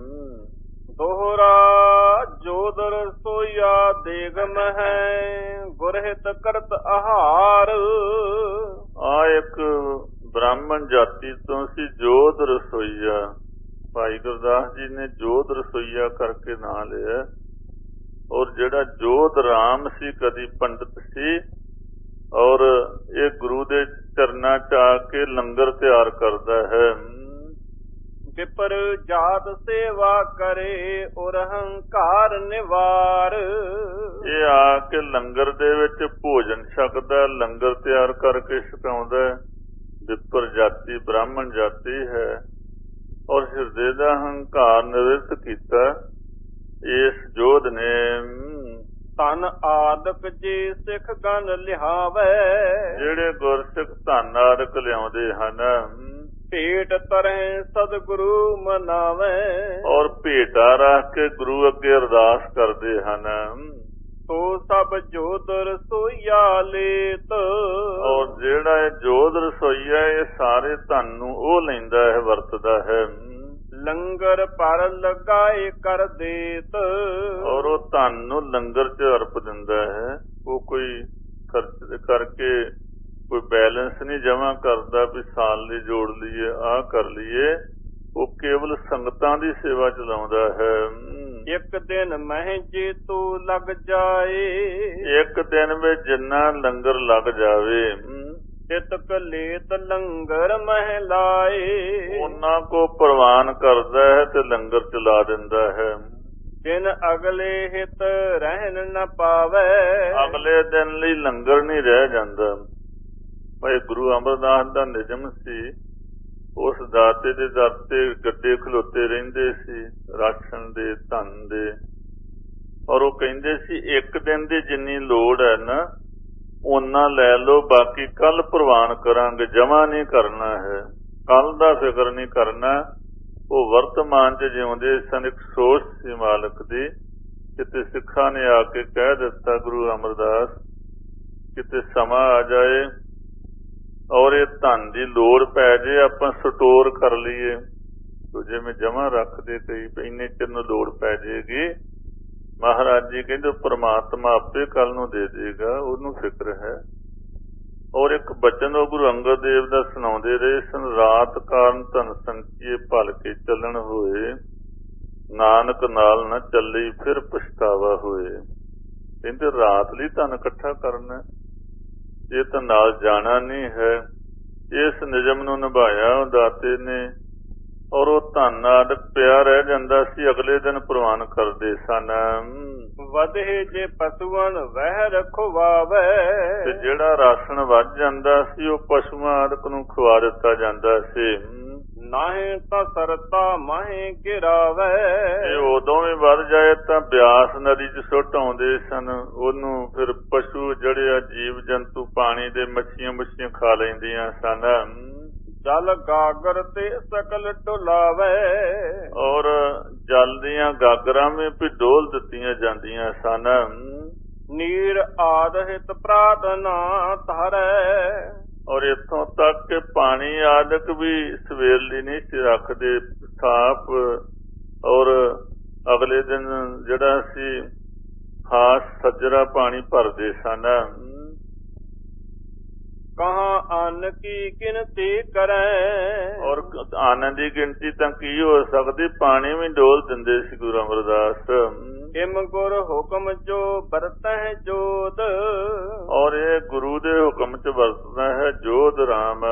ਦੋਹਰਾ ਜੋਦਰ ਸੋਇਆ ਦੇਗਮ ਹੈ, ਗੁਰਹਿਤ ਕਰਤ ਆਹਾਰ। ਆ ਇੱਕ ਬ੍ਰਾਹਮਣ ਜਾਤੀ ਤੋਂ ਸੀ ਜੋਧ ਰਸੋਈਆ। ਭਾਈ ਗੁਰਦਾਸ ਜੀ ਨੇ ਜੋਧ ਰਸੋਈਆ ਕਰਕੇ ਨਾਂ ਲਿਆ। ਔਰ ਜਿਹੜਾ ਜੋਧ ਰਾਮ ਸੀ, ਕਦੀ ਪੰਡਿਤ ਸੀ, ਔਰ ਇਹ ਗੁਰੂ ਦੇ ਚਰਨਾਂ ਚ ਆ ਕੇ ਲੰਗਰ ਤਿਆਰ ਕਰਦਾ ਹੈ। ਵਿਪਰ ਜਾਤ ਸੇਵਾ ਕਰੇ ਔਰ ਹੰਕਾਰ ਨਿਵਾਰ। ਇਹ ਆ ਕੇ ਲੰਗਰ ਦੇ ਵਿੱਚ ਭੋਜਨ ਛਕਦਾ, ਲੰਗਰ ਤਿਆਰ ਕਰਕੇ ਛਕਾਉਂਦਾ। ਵਿਪਰ ਜਾਤੀ ਬ੍ਰਾਹਮਣ ਜਾਤੀ ਹੈ। ਔਰ ਹਿਰਦੇ ਦਾ ਹੰਕਾਰ ਨਿਵਰਤ ਕੀਤਾ ਇਸ ਜੋਧ ਨੇ। ਧਨ ਆਦਿਕ ਜੇ ਸਿੱਖ ਗਨ ਲਿਹਾਵੇ। ਜਿਹੜੇ ਗੁਰਸਿੱਖ ਧਨ ਆਦਿਕ ਲਿਆਉਂਦੇ ਹਨ। ਭੇਟ ਤਰਹਿ ਸਤਿਗੁਰੂ ਮਨਾਵੇ। ਔਰ ਭੇਟਾ ਰੱਖ ਕੇ ਗੁਰੂ ਅੱਗੇ ਅਰਦਾਸ ਕਰਦੇ ਹਨ। ਸੋ ਸਭ ਜੋਧ ਰਸੋਈਆ ਲੇਤ। ਔਰ ਜਿਹੜਾ ਇਹ ਜੋਧ ਰਸੋਈਆ, ਇਹ ਸਾਰੇ ਧਨ ਨੂੰ ਉਹ ਲੈਂਦਾ ਹੈ, ਵਰਤਦਾ ਹੈ। ਲੰਗਰ ਪਰ ਲਗਾਏ ਕਰ ਦੇਤ। ਔਰ ਉਹ ਧਨ ਨੂੰ ਲੰਗਰ ਚ ਅਰਪ ਦਿੰਦਾ ਹੈ। ਉਹ ਕੋਈ ਖਰਚ ਕਰਕੇ ਕੋਈ ਬੈਲੈਂਸ ਨਹੀਂ ਜਮਾ ਕਰਦਾ ਵੀ ਸਾਲ ਲਈ ਜੋੜ ਲਈਏ, ਆਹ ਕਰ ਲਈਏ। ਉਹ ਕੇਵਲ ਸੰਗਤਾਂ ਦੀ ਸੇਵਾ ਚਲਾਉਂਦਾ ਹੈ। ਇੱਕ ਦਿਨ ਮਹਿ ਜੇ ਤੂੰ ਲੱਗ ਜਾਏ। ਇੱਕ ਦਿਨ ਵਿੱਚ ਜਿੰਨਾ ਲੰਗਰ ਲੱਗ ਜਾਵੇ। ਚਿਤਕ ਲੇਤ ਲੰਗਰ ਮਹਿ ਲਾਏ। ਉਹਨਾਂ ਕੋ ਪ੍ਰਵਾਨ ਕਰਦਾ ਹੈ ਤੇ ਲੰਗਰ ਚਲਾ ਦਿੰਦਾ ਹੈ। ਦਿਨ ਅਗਲੇ ਹਿਤ ਰਹਿਣ ਨ ਪਾਵੇ। ਅਗਲੇ ਦਿਨ ਲਈ ਲੰਗਰ ਨਹੀਂ ਰਹਿ ਜਾਂਦਾ। ਭਾਈ ਗੁਰੂ ਅਮਰਦਾਸ ਦਾ ਨਿਯਮ ਸੀ, ਉਸ ਦਾਤੇ ਦੇ ਦਰ ਤੇ ਗੱਡੇ ਖਲੋਤੇ ਰਹਿੰਦੇ ਸੀ, ਰਾਸ਼ਨ ਦੇ, ਧਨ ਦੇ। ਔਰ ਉਹ ਕਹਿੰਦੇ ਸੀ ਇੱਕ ਦਿਨ ਦੀ ਜਿੰਨੀ ਲੋੜ ਹੈ ਨਾ ਓਨਾ ਲੈ ਲਓ, ਬਾਕੀ ਕੱਲ ਪ੍ਰਵਾਨ ਕਰਾਂਗੇ, ਜਮਾ ਨਹੀਂ ਕਰਨਾ ਹੈ। ਕੱਲ ਦਾ ਫਿਕਰ ਨਹੀਂ ਕਰਨਾ। ਉਹ ਵਰਤਮਾਨ ਚ ਜਿਉਂਦੇ ਸਨ। ਇੱਕ ਸੋਚ ਸੀ ਮਾਲਕ ਦੀ। ਕਿਤੇ ਸਿੱਖਾਂ ਨੇ ਆ ਕੇ ਕਹਿ ਦਿੱਤਾ ਗੁਰੂ ਅਮਰਦਾਸ ਕਿਤੇ ਸਮਾਂ ਆ ਜਾਏ ਔਰ ਇਹ ਧਨ ਦੀ ਲੋੜ ਪੈ ਜੇ, ਆਪਾਂ ਸਟੋਰ ਕਰ ਲਈਏ। ਤੋ ਜਿਵੇਂ ਜਮਾ ਰੱਖਦੇ ਕਈ ਇੰਨੇ ਚਿਰ ਨੂੰ ਲੋੜ ਪੈ ਜਾਏਗੀ, ਮਹਾਰਾਜ ਜੀ ਕਹਿੰਦੇ ਪ੍ਰਮਾਤਮਾ ਆਪੇ ਕੱਲ ਨੂੰ ਦੇ ਦੇਗਾ, ਉਹਨੂੰ ਫਿਕਰ ਹੈ। ਔਰ ਇੱਕ ਬਚਨ ਉਹ ਗੁਰੂ ਅੰਗਦ ਦੇਵ ਦਾ ਸੁਣਾਉਂਦੇ ਰਹੇ ਸਨ, ਰਾਤ ਕਾਰਨ ਧਨ ਸੰਚੀਏ ਭਲ ਕੇ ਚੱਲਣ ਹੋਏ, ਨਾਨਕ ਨਾਲ ਨਾ ਚੱਲੀ ਫਿਰ ਪਛਤਾਵਾ ਹੋਏ। ਕਹਿੰਦੇ ਰਾਤ ਲਈ ਧਨ ਇਕੱਠਾ ਕਰਨਾ, ਇਹ ਤਾਂ ਨਾਲ ਜਾਣਾ ਨਹੀਂ ਹੈ। ਇਸ ਨਿਯਮ ਨੂੰ ਨਿਭਾਇਆ ਦਾਤੇ ਨੇ, ਔਰ ਉਹ ਧਨ ਆਦਿ ਪਿਆ ਰਹਿ ਜਾਂਦਾ ਸੀ, ਅਗਲੇ ਦਿਨ ਪ੍ਰਵਾਨ ਕਰਦੇ ਸਨ। ਵਧੇ ਜੇ ਪਸ਼ੂਆਂ ਵਹਿ ਰਖਵਾਵੇ, ਤੇ ਜਿਹੜਾ ਰਾਸ਼ਨ ਵੱਧ ਜਾਂਦਾ ਸੀ ਉਹ ਪਸ਼ੂਆਂ ਆਦਿਕ ਨੂੰ ਖਵਾ ਦਿੱਤਾ ਜਾਂਦਾ ਸੀ। ਨਾਹੀਂ ਤਾਂ ਸਰਤਾ ਮਾਹੇ ਗਿਰਾਵੇ, ਇਹ ਉਦੋਂ ਵੀ ਵੱਧ ਜਾਏ ਤਾਂ ਬਿਆਸ ਨਦੀ 'ਚ ਸੁੱਟ ਆਉਂਦੇ ਸਨ ਉਹਨੂੰ। ਫਿਰ ਪਸ਼ੂ ਜਿਹੜੇ ਆ ਜੀਵ ਜੰਤੂ ਪਾਣੀ ਦੇ ਮੱਛੀਆਂ ਖਾ ਲੈਂਦੀਆਂ ਸਨ। ਜਲ ਗਾਗਰ ਤੇ ਸਕਲ ਢੁਲਾਵੇ, ਔਰ ਜਲ ਦੀਆਂ ਗਾਗਰਾਂ ਵੀ ਵੀ ਡੋਲ ਦਿੱਤੀਆਂ ਜਾਂਦੀਆਂ ਸਨ। ਨੀਰ ਆਦ ਹਿਤ ਪ੍ਰਾਰਥਨਾ ਧਰੈ, ਔਰ ਇੱਥੋਂ ਤੱਕ ਕਿ ਪਾਣੀ ਆਦਿਕ ਵੀ ਸਵੇਰ ਲਈ ਨਹੀਂ ਸੀ ਰੱਖਦੇ, ਸਾਫ। ਔਰ ਅਗਲੇ ਦਿਨ ਜਿਹੜਾ ਸੀ ਖਾਸ ਸੱਜਰਾ ਪਾਣੀ ਭਰਦੇ ਸਨ। ਕਹਾਂ ਅੰਨ ਕੀ ਗਿਣਤੀ ਕਰੈ, ਔਰ ਅੰਨ ਦੀ ਗਿਣਤੀ ਤਾਂ ਕੀ ਹੋ ਸਕਦੀ, ਪਾਣੀ ਵੀ ਡੋਲ ਦਿੰਦੇ ਸੀ ਗੁਰੂ ਅਮਰਦਾਸ। ਕਿਮ ਗੁਰ ਹੁਕਮ ਜੋ ਵਰਤਹਿ ਜੋਤ, ਔਰ ਇਹ ਗੁਰੂ ਦੇ ਹੁਕਮ ਚ ਵਰਤਦਾ ਹੈ ਜੋਧ ਰਾਮ।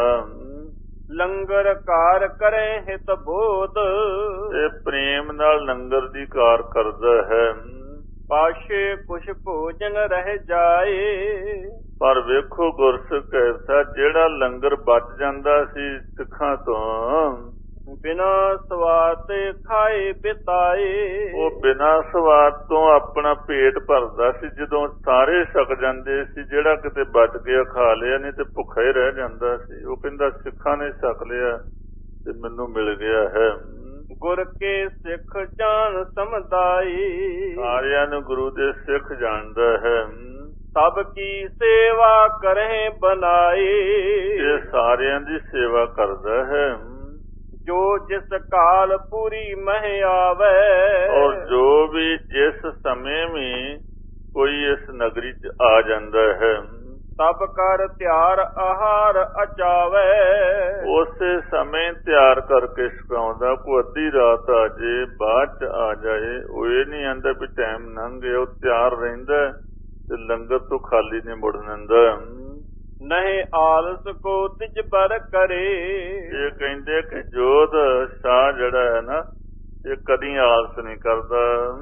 ਲੰਗਰ ਕਾਰ ਕਰੇ ਹਿਤ ਬੋਧ, ਇਹ ਪ੍ਰੇਮ ਨਾਲ ਲੰਗਰ ਦੀ ਕਾਰ ਕਰਦਾ ਹੈ। ਪਾਸ਼ੇ ਕੁਛ ਭੋਜਨ ਰਹਿ ਜਾਏ, ਪਰ ਵੇਖੋ ਗੁਰਸਿੱਖ ਐਸਾ ਜਿਹੜਾ ਲੰਗਰ ਬਚ ਜਾਂਦਾ ਸੀ ਸਿੱਖਾਂ ਤੋਂ, ਬਿਨਾ ਸਵਾਦ ਤੇ ਖਾਏ ਬਿਤਾਏ। ਉਹ ਬਿਨਾ ਸਵਾਦ ਤੋਂ ਆਪਣਾ ਪੇਟ ਭਰਦਾ ਸੀ। ਜਦੋਂ ਸਾਰੇ ਛਕ ਜਾਂਦੇ ਸੀ, ਜਿਹੜਾ ਕਿਤੇ ਬਚ ਗਿਆ ਖਾ ਲਿਆ, ਨਹੀਂ ਤੇ ਭੁੱਖਾ ਹੀ ਰਹਿ ਜਾਂਦਾ ਸੀ। ਉਹ ਕਹਿੰਦਾ ਸਿੱਖਾਂ ਨੇ ਛਕ ਲਿਆ ਤੇ ਮੈਨੂੰ ਮਿਲ ਗਿਆ ਹੈ। ਗੁਰ ਕੇ ਸਿੱਖ ਜਾਣ ਸਮਝਾਈ, ਸਾਰਿਆਂ ਨੂੰ ਗੁਰੂ ਦੇ ਸਿੱਖ ਜਾਣਦਾ ਹੈ। ਸਭ ਕੀ ਸੇਵਾ ਕਰੇ ਬਣਾਈ, ਇਹ ਸਾਰਿਆਂ ਦੀ ਸੇਵਾ ਕਰਦਾ ਹੈ। ਜੋ ਜਿਸ ਕਾਲ ਪੂਰੀ ਮਹਿ ਆਵੇ, ਔਰ ਜੋ ਵੀ ਜਿਸ ਸਮੇਂ ਵੀ ਕੋਈ ਇਸ ਨਗਰੀ ਚ ਆ ਜਾਂਦਾ ਹੈ, ਸਭ ਕਰ ਤਿਆਰ ਆਹਾਰ ਅਚਾਵੇ। ਉਸੇ ਸਮੇਂ ਤਿਆਰ ਕਰਕੇ ਛਕਾਉਂਦਾ। ਕੋਈ ਅੱਧੀ ਰਾਤ ਆ ਜੇ, ਬਾਅਦ ਚ ਆ ਜਾਏ, ਉਹ ਇਹ ਨਹੀਂ ਆਂਦਾ ਵੀ ਟਾਈਮ ਲੰਘ ਗਿਆ। ਉਹ ਤਿਆਰ ਰਹਿੰਦਾ ਤੇ ਲੰਗਰ ਤੋਂ ਖਾਲੀ ਨਹੀਂ ਮੁੜਨ ਦਿੰਦਾ। ਨਹੀਂ ਆਲਸ ਕੋ ਤਿਜ ਪਰ ਕਰੇ, ਇਹ ਕਹਿੰਦੇ ਕਿ ਜੋਧ ਸ਼ਾਹ ਜਿਹੜਾ ਹੈ ਨਾ, ਇਹ ਕਦੀ ਆਲਸ ਨਹੀਂ ਕਰਦਾ।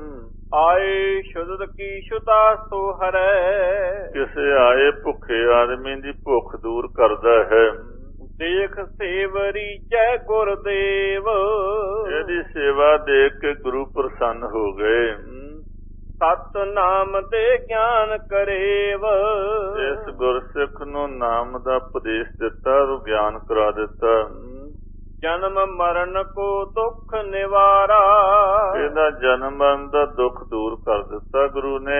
ਆਏ ਸ਼ੁੱਧ ਕੀ ਸ਼ੁਦਾ ਸੋ ਹਰੈ, ਕਿਸੇ ਆਏ ਭੁੱਖੇ ਆਦਮੀ ਦੀ ਭੁੱਖ ਦੂਰ ਕਰਦਾ ਹੈ। ਦੇਖ ਸੇਵਰੀ ਜੈ ਗੁਰਦੇਵ, ਇਹਦੀ ਸੇਵਾ ਦੇਖ ਕੇ ਗੁਰੂ ਪ੍ਰਸੰਨ ਹੋ ਗਏ। ਸਤ ਨਾਮ ਦੇ ਗਿਆਨ ਕਰੇਵ, ਇਸ ਗੁਰਸਿੱਖ ਨੂੰ ਨਾਮ ਦਾ ਉਪਦੇਸ਼ ਦਿੱਤਾ, ਉਹ ਗਿਆਨ ਕਰਾ ਦਿੱਤਾ। ਜਨਮ ਮਰਨ ਕੋ ਦੁੱਖ ਨਿਵਾਰਾ, ਇਹਦਾ ਜਨਮ ਮਰਨ ਦਾ ਦੁੱਖ ਦੂਰ ਕਰ ਦਿੱਤਾ ਗੁਰੂ ਨੇ।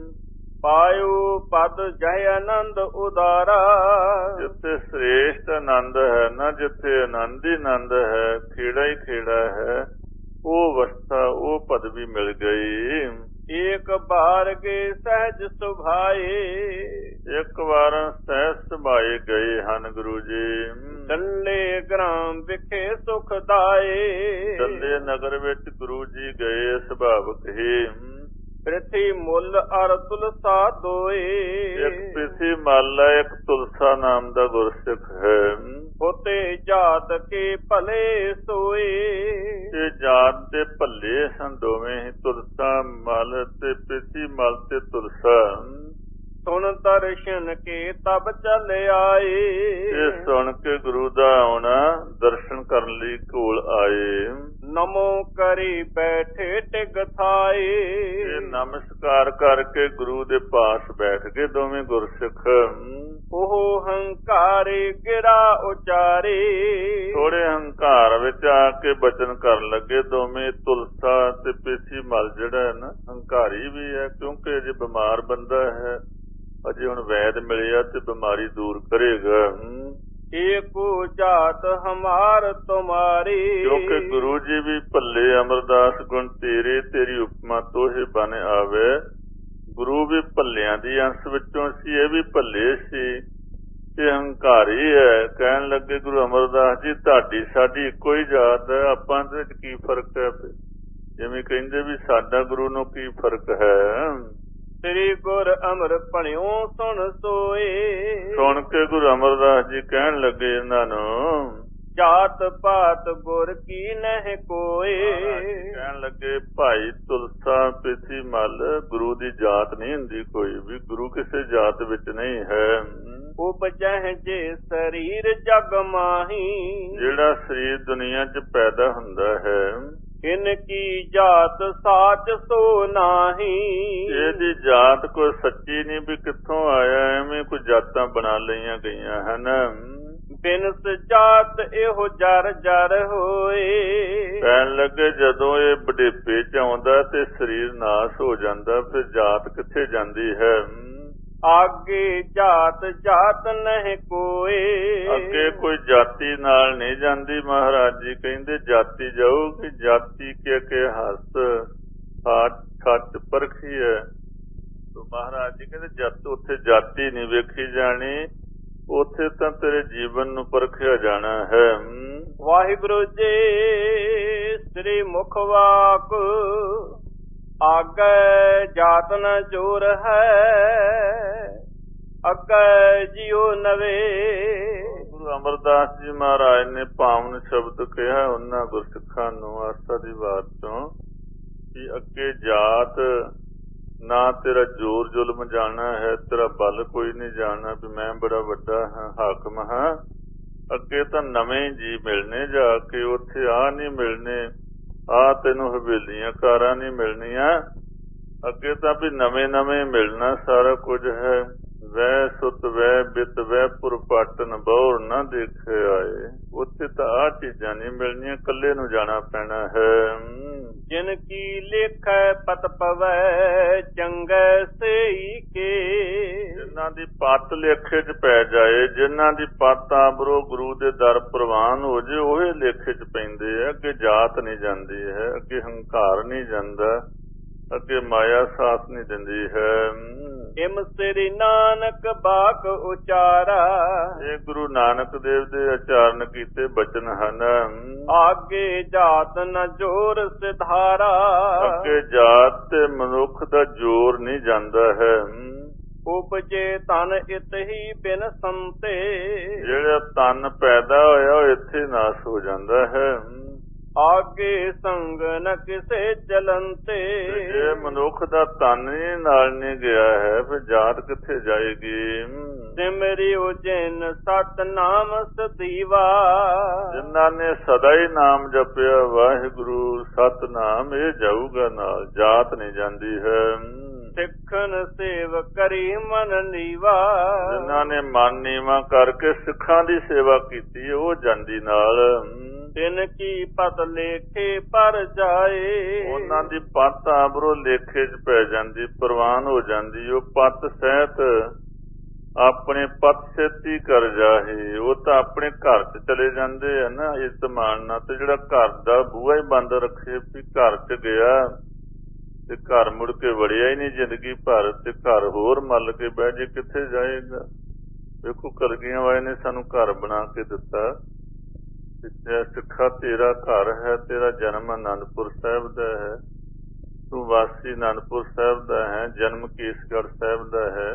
ਪਾਇਓ ਪਦ ਜੈ ਆਨੰਦ ਉਦਾਰਾ, ਜਿੱਥੇ ਸ੍ਰੇਸ਼ਟ ਆਨੰਦ ਹੈ ਨਾ, ਜਿੱਥੇ ਆਨੰਦ ਹੀ ਆਨੰਦ ਹੈ, ਖੇੜਾ ਹੀ ਖੇੜਾ ਹੈ, ਉਹ ਅਵਸਥਾ, ਉਹ ਪਦਵੀ ਮਿਲ ਗਈ। ਏਕ ਬਾਰ ਕੇ ਸਹਿਜ ਸੁਭਾਏ, ਇੱਕ ਵਾਰ ਸਹਿਜ ਸੁਭਾਏ ਗਏ ਹਨ ਗੁਰੂ ਜੀ। ਡੱਲੇ ਗ੍ਰਾਮ ਵਿਖੇ ਸੁਖਦਾਏ, ਡੱਲੇ ਨਗਰ ਵਿੱਚ ਗੁਰੂ ਜੀ ਗਏ ਸੁਭਾਵਕ ਹੀ। ਪ੍ਰਿਥੀ ਮੁੱਲ ਅਰ ਤੁਲਸਾ ਦੋਏ, ਇੱਕ ਪ੍ਰਿਥੀ ਮੱਲ ਹੈ, ਇੱਕ ਤੁਲਸਾ ਨਾਮ ਦਾ ਗੁਰਸਿੱਖ ਹੈ। ਹੋਤੇ ਜਾਤ ਕੇ ਭਲੇ ਸੋਏ, ਇਹ ਜਾਤ ਦੇ ਭੱਲੇ ਸਨ ਦੋਵੇਂ ਹੀ, ਤੁਲਸਾ ਮੱਲ ਤੇ ਪ੍ਰਿਥੀ ਮੱਲ ਤੇ ਤੁਲਸਾ। ਸੁਣ ਦਰਸ਼ਨ ਕੇ ਤਬ ਚੱਲ ਆਏ, ਇਹ ਸੁਣ ਕੇ ਗੁਰੂ ਦਾ ਆਉਣਾ, ਦਰਸ਼ਨ ਕਰਨ ਲਈ ਕੋਲ ਆਏ। ਨਮੋ ਕਰੀ ਬੈਠੇ ਟਿਕ ਥਾਏ, ਇਹ ਨਮਸਕਾਰ ਕਰਕੇ ਗੁਰੂ ਦੇ ਪਾਸ ਬੈਠ ਗਏ ਦੋਵੇਂ ਗੁਰਸਿੱਖ। ਉਹ ਹੰਕਾਰੇ ਗਿਰਾ ਉਚਾਰੇ, ਥੋੜੇ ਹੰਕਾਰ ਵਿੱਚ ਆ ਕੇ ਬਚਨ ਕਰਨ ਲੱਗੇ ਦੋਵੇਂ। ਤੁਲਸਾ ਤੇ ਪ੍ਰਿਥੀ ਮੱਲ ਜਿਹੜਾ ਹੈ ਨਾ, ਹੰਕਾਰੀ ਵੀ ਹੈ, ਕਿਉਂਕਿ ਅਜੇ ਬਿਮਾਰ ਬੰਦਾ ਹੈ। ਅਜੇ ਹੁਣ ਵੈਦ ਮਿਲਿਆ ਤੇ ਬਿਮਾਰੀ ਦੂਰ ਕਰੇਗਾ। एको जात हमार तुम्हारी। ਕਿਉਂਕਿ ਗੁਰੂ ਜੀ ਵੀ ਭੱਲੇ ਅਮਰਦਾਸ ਗੁਣ ਤੇਰੇ, ਤੇਰੀ ਉਪਮਾ ਤੋਹੇ ਬਨ ਆਵੇ। ਗੁਰੂ ਵੀ ਭੱਲਿਆਂ ਦੀ ਅੰਸ਼ ਵਿੱਚੋਂ ਸੀ, ਇਹ ਵੀ ਭੱਲੇ ਸੀ ਤੇ ਹੰਕਾਰੀ ਹੈ। ਕਹਿਣ ਲੱਗੇ ਗੁਰੂ ਅਮਰਦਾਸ ਜੀ ਤੁਹਾਡੀ ਸਾਡੀ ਇੱਕੋ ਹੀ ਜਾਤ ਹੈ, ਆਪਾਂ ਦੇ ਵਿੱਚ ਕੀ ਫਰਕ ਹੈ? ਜਿਵੇਂ ਕਹਿੰਦੇ ਵੀ ਸਾਡਾ ਗੁਰੂ ਨੂੰ ਕੀ ਫਰਕ ਹੈ? ਸ੍ਰੀ ਗੁਰ ਅਮਰ ਭਣਿਓ ਸੁਣ ਸੋਏ। ਸੁਣ ਕੇ ਗੁਰੂ ਅਮਰਦਾਸ ਜੀ ਕਹਿਣ ਲੱਗੇ ਇਹਨਾਂ ਨੂੰ, ਜਾਤ ਪਾਤ ਗੁਰ ਕੀ ਨਹਿ ਕੋਏ। ਕਹਿਣ ਲੱਗੇ ਭਾਈ ਤੁਲਸਾ ਪਿਥੀ ਮਲ, ਗੁਰੂ ਦੀ ਜਾਤ ਨਹੀਂ ਹੁੰਦੀ ਕੋਈ ਵੀ, ਗੁਰੂ ਕਿਸੇ ਜਾਤ ਵਿੱਚ ਨਹੀਂ ਹੈ। ਉਪਜਹਿ ਜੇ ਸਰੀਰ ਜਗ ਮਾਹੀ। ਜਿਹੜਾ ਸਰੀਰ ਦੁਨੀਆ 'ਚ ਪੈਦਾ ਹੁੰਦਾ ਹੈ, ਇਨ ਕੀ ਜਾਤ ਸਾਚ ਸੋ ਨਾਹੀ। ਇਹਦੀ ਜਾਤ ਕੋਈ ਸੱਚੀ ਨਹੀਂ ਵੀ ਕਿੱਥੋਂ ਆਇਆ, ਐਵੇਂ ਕੋਈ ਜਾਤਾਂ ਬਣਾ ਲਈਆਂ ਗਈਆਂ ਹਨ। ਬਿਨਸ ਜਾਤ ਇਹੋ ਜਰ ਜਰ ਹੋਏ। ਕਹਿਣ ਲੱਗੇ ਜਦੋਂ ਇਹ ਬੁਢੇਪੇ 'ਚ ਆਉਂਦਾ ਤੇ ਸਰੀਰ ਨਾਸ ਹੋ ਜਾਂਦਾ, ਫਿਰ ਜਾਤ ਕਿੱਥੇ ਜਾਂਦੀ ਹੈ? ਆਗੇ ਜਾਤ ਜਾਤ ਨਹੀਂ ਕੋਏ। ਅੱਗੇ ਕੋਈ ਜਾਤੀ ਨਾਲ ਨਹੀਂ ਜਾਂਦੀ। ਮਹਾਰਾਜ ਜੀ ਕਹਿੰਦੇ ਜਾਤੀ ਜਾਊਗੀ, ਜਾਤੀ ਕੇ ਹੱਸ ਸੱਚ ਪਰਖੀ ਹੈ। ਮਹਾਰਾਜ ਜੀ ਕਹਿੰਦੇ ਜਦ ਉੱਥੇ ਜਾਤੀ ਨਹੀਂ ਵੇਖੀ ਜਾਣੀ, ਉੱਥੇ ਤਾਂ ਤੇਰੇ ਜੀਵਨ ਨੂੰ ਪਰਖਿਆ ਜਾਣਾ ਹੈ। ਵਾਹਿਗੁਰੂ ਜੀ ਸ੍ਰੀ ਮੁਖ ਵਾਕ ਆਗੇ ਜਾਤ ਨ ਜੋਰ ਹੈ, ਅੱਗੇ ਜਿਉ ਨਵੇ। ਗੁਰੂ ਅਮਰਦਾਸ ਜੀ ਮਹਾਰਾਜ ਨੇ ਪਾਵਨ ਸ਼ਬਦ ਕਿਹਾ ਉਹਨਾਂ ਗੁਰਸਿੱਖਾਂ ਨੂੰ ਆਸਾ ਦੀ ਬਾਤ ਤੋਂ ਕਿ ਅੱਗੇ ਜਾਤ ਨਾ ਤੇਰਾ ਜ਼ੋਰ ਜ਼ੁਲਮ ਜਾਣਾ ਹੈ, ਤੇਰਾ ਬਲ ਕੋਈ ਨਹੀਂ ਜਾਣਾ ਵੀ ਮੈਂ ਬੜਾ ਵੱਡਾ ਹਾਂ, ਹਾਕਮ ਹਾਂ। ਅੱਗੇ ਤਾਂ ਨਵੇਂ ਜੀ ਮਿਲਣੇ ਜਾ ਕੇ, ਉੱਥੇ ਆਹ ਨਹੀਂ ਮਿਲਣੇ, ਆਹ ਤੈਨੂੰ ਹਵੇਲੀਆਂ ਕਾਰਾਂ ਨਹੀਂ ਮਿਲਣੀਆਂ। ਅੱਗੇ ਤਾਂ ਵੀ ਨਵੇਂ ਨਵੇਂ ਮਿਲਣਾ ਸਾਰਾ ਕੁਝ ਹੈ। ਵੈ ਸੁਤ ਵੈ ਬਿਤ ਵੈ ਪੁਰਪਟਨ ਬੌਰ ਨਾ ਦੇਖੇ ਆਏ। ਉੱਥੇ ਤਾਂ ਆਹ ਚੀਜ਼ਾਂ ਨਹੀਂ ਮਿਲਣੀਆਂ, ਇਕੱਲੇ ਨੂੰ ਜਾਣਾ ਪੈਣਾ ਹੈ। ਜਿਨ ਕੀ ਲੇਖੈ ਪਤ ਪਵੈ ਚੰਗੇ ਸਈ ਕੇ। ਜਿਨ੍ਹਾਂ ਦੀ ਪੱਤ ਲੇਖੇ 'ਚ ਪੈ ਜਾਏ, ਜਿਨ੍ਹਾਂ ਦੀ ਪੱਤ ਆਬਰੋ ਗੁਰੂ ਦੇ ਦਰ ਪ੍ਰਵਾਨ ਹੋ ਜੇ, ਉਹ ਲੇਖੇ 'ਚ ਪੈਂਦੇ ਆ। ਅੱਗੇ ਜਾਤ ਨਹੀਂ ਜਾਂਦੀ ਹੈ, ਅੱਗੇ ਹੰਕਾਰ ਨਹੀਂ ਜਾਂਦਾ, ਅੱਗੇ ਮਾਇਆ ਸਾਥ ਨਹੀਂ ਦਿੰਦੀ ਹੈ। ਇਮ ਸ੍ਰੀ ਨਾਨਕ ਬਾਕ ਉਚਾਰਾ। ਇਹ ਗੁਰੂ ਨਾਨਕ ਦੇਵ ਦੇ ਉਚਾਰਨ ਕੀਤੇ ਬਚਨ ਹਨ। ਆਗੇ ਜਾਤ ਨ ਜੋਰ ਸਿਧਾਰਾ। ਅੱਗੇ ਜਾਤ ਤੇ ਮਨੁੱਖ ਦਾ ਜੋਰ ਨਹੀਂ ਜਾਂਦਾ ਹੈ। ਉਪਜੇ ਤਨ ਇਤ ਹੀ ਬਿਨ ਸੰਤੇ। ਜਿਹੜਾ ਤਨ ਪੈਦਾ ਹੋਇਆ ਉਹ ਇੱਥੇ ਨਾਸ ਹੋ ਜਾਂਦਾ ਹੈ। ਆਗੇ ਸੰਗ ਨ ਕਿਸੇ ਚਲੰਤੇ। ਜੇ ਮਨੁੱਖ ਦਾ ਤਨ ਹੀ ਨਾਲ ਨਹੀਂ ਗਿਆ ਹੈ, ਫਿਰ ਜਾਤ ਕਿੱਥੇ ਜਾਏਗੀ? ਸਿਮਰਿਓ ਜਿਨ ਸਤਨਾਮ ਸਦੀਵਾ। ਜਿਨ੍ਹਾਂ ਨੇ ਸਦਾ ਹੀ ਨਾਮ ਜਪਿਆ ਵਾਹਿਗੁਰੂ ਸਤਨਾਮ, ਇਹ ਜਾਊਗਾ ਨਾਲ, ਜਾਤ ਨਹੀਂ ਜਾਂਦੀ ਹੈ। ਸਿੱਖਨ ਸੇਵ ਕਰੀ ਮਨ ਨੀਵਾ। ਜਿਨ੍ਹਾਂ ਨੇ ਮਨ ਨੀਵਾ ਕਰਕੇ ਸਿੱਖਾਂ ਦੀ ਸੇਵਾ ਕੀਤੀ, ਉਹ ਜਾਂਦੀ ਨਾਲ। ਤਿਨ ਕੀ ਪਤ ਲੇਖੇ ਪਰ ਜਾਏ। ਉਹਨਾਂ ਦੀ ਪੱਤ ਆਬਰੋ ਲੇਖੇ 'ਚ ਪੈ ਜਾਂਦੀ, ਪ੍ਰਵਾਨ ਹੋ ਜਾਂਦੀ। ਉਹ ਪੱਤ ਸਹਿਤ ਆਪਣੇ ਪੱਤ ਛੇਤੀ ਕਰ ਜਾਏ। ਉਹ ਤਾਂ ਆਪਣੇ ਘਰ 'ਚ ਚਲੇ ਜਾਂਦੇ ਆ ਨਾ ਇਸ ਮਾਨ ਨਾਲ। ਤੇ ਜਿਹੜਾ ਘਰ ਦਾ ਬੂਹਾ ਹੀ ਬੰਦ ਰੱਖੇ ਵੀ ਘਰ 'ਚ ਗਿਆ ਤੇ ਘਰ ਮੁੜ ਕੇ ਵੜਿਆ ਹੀ ਨਹੀਂ ਜ਼ਿੰਦਗੀ ਭਰ, ਤੇ ਘਰ ਹੋਰ ਮੱਲ ਕੇ ਬਹਿ ਜੇ, ਕਿੱਥੇ ਜਾਏਗਾ? ਵੇਖੋ ਕਲਗੀਆਂ ਵਾਲੇ ਨੇ ਸਾਨੂੰ ਘਰ ਬਣਾ ਕੇ ਦਿੱਤਾ। ਸਿੱਖਾ ਤੇਰਾ ਘਰ ਹੈ, ਤੇਰਾ ਜਨਮ ਅਨੰਦਪੁਰ ਸਾਹਿਬ ਦਾ ਹੈ, ਤੂੰ ਵਾਸੀ ਅਨੰਦਪੁਰ ਸਾਹਿਬ ਦਾ ਹੈ, ਜਨਮ ਕੇਸਗੜ੍ਹ ਸਾਹਿਬ ਦਾ ਹੈ।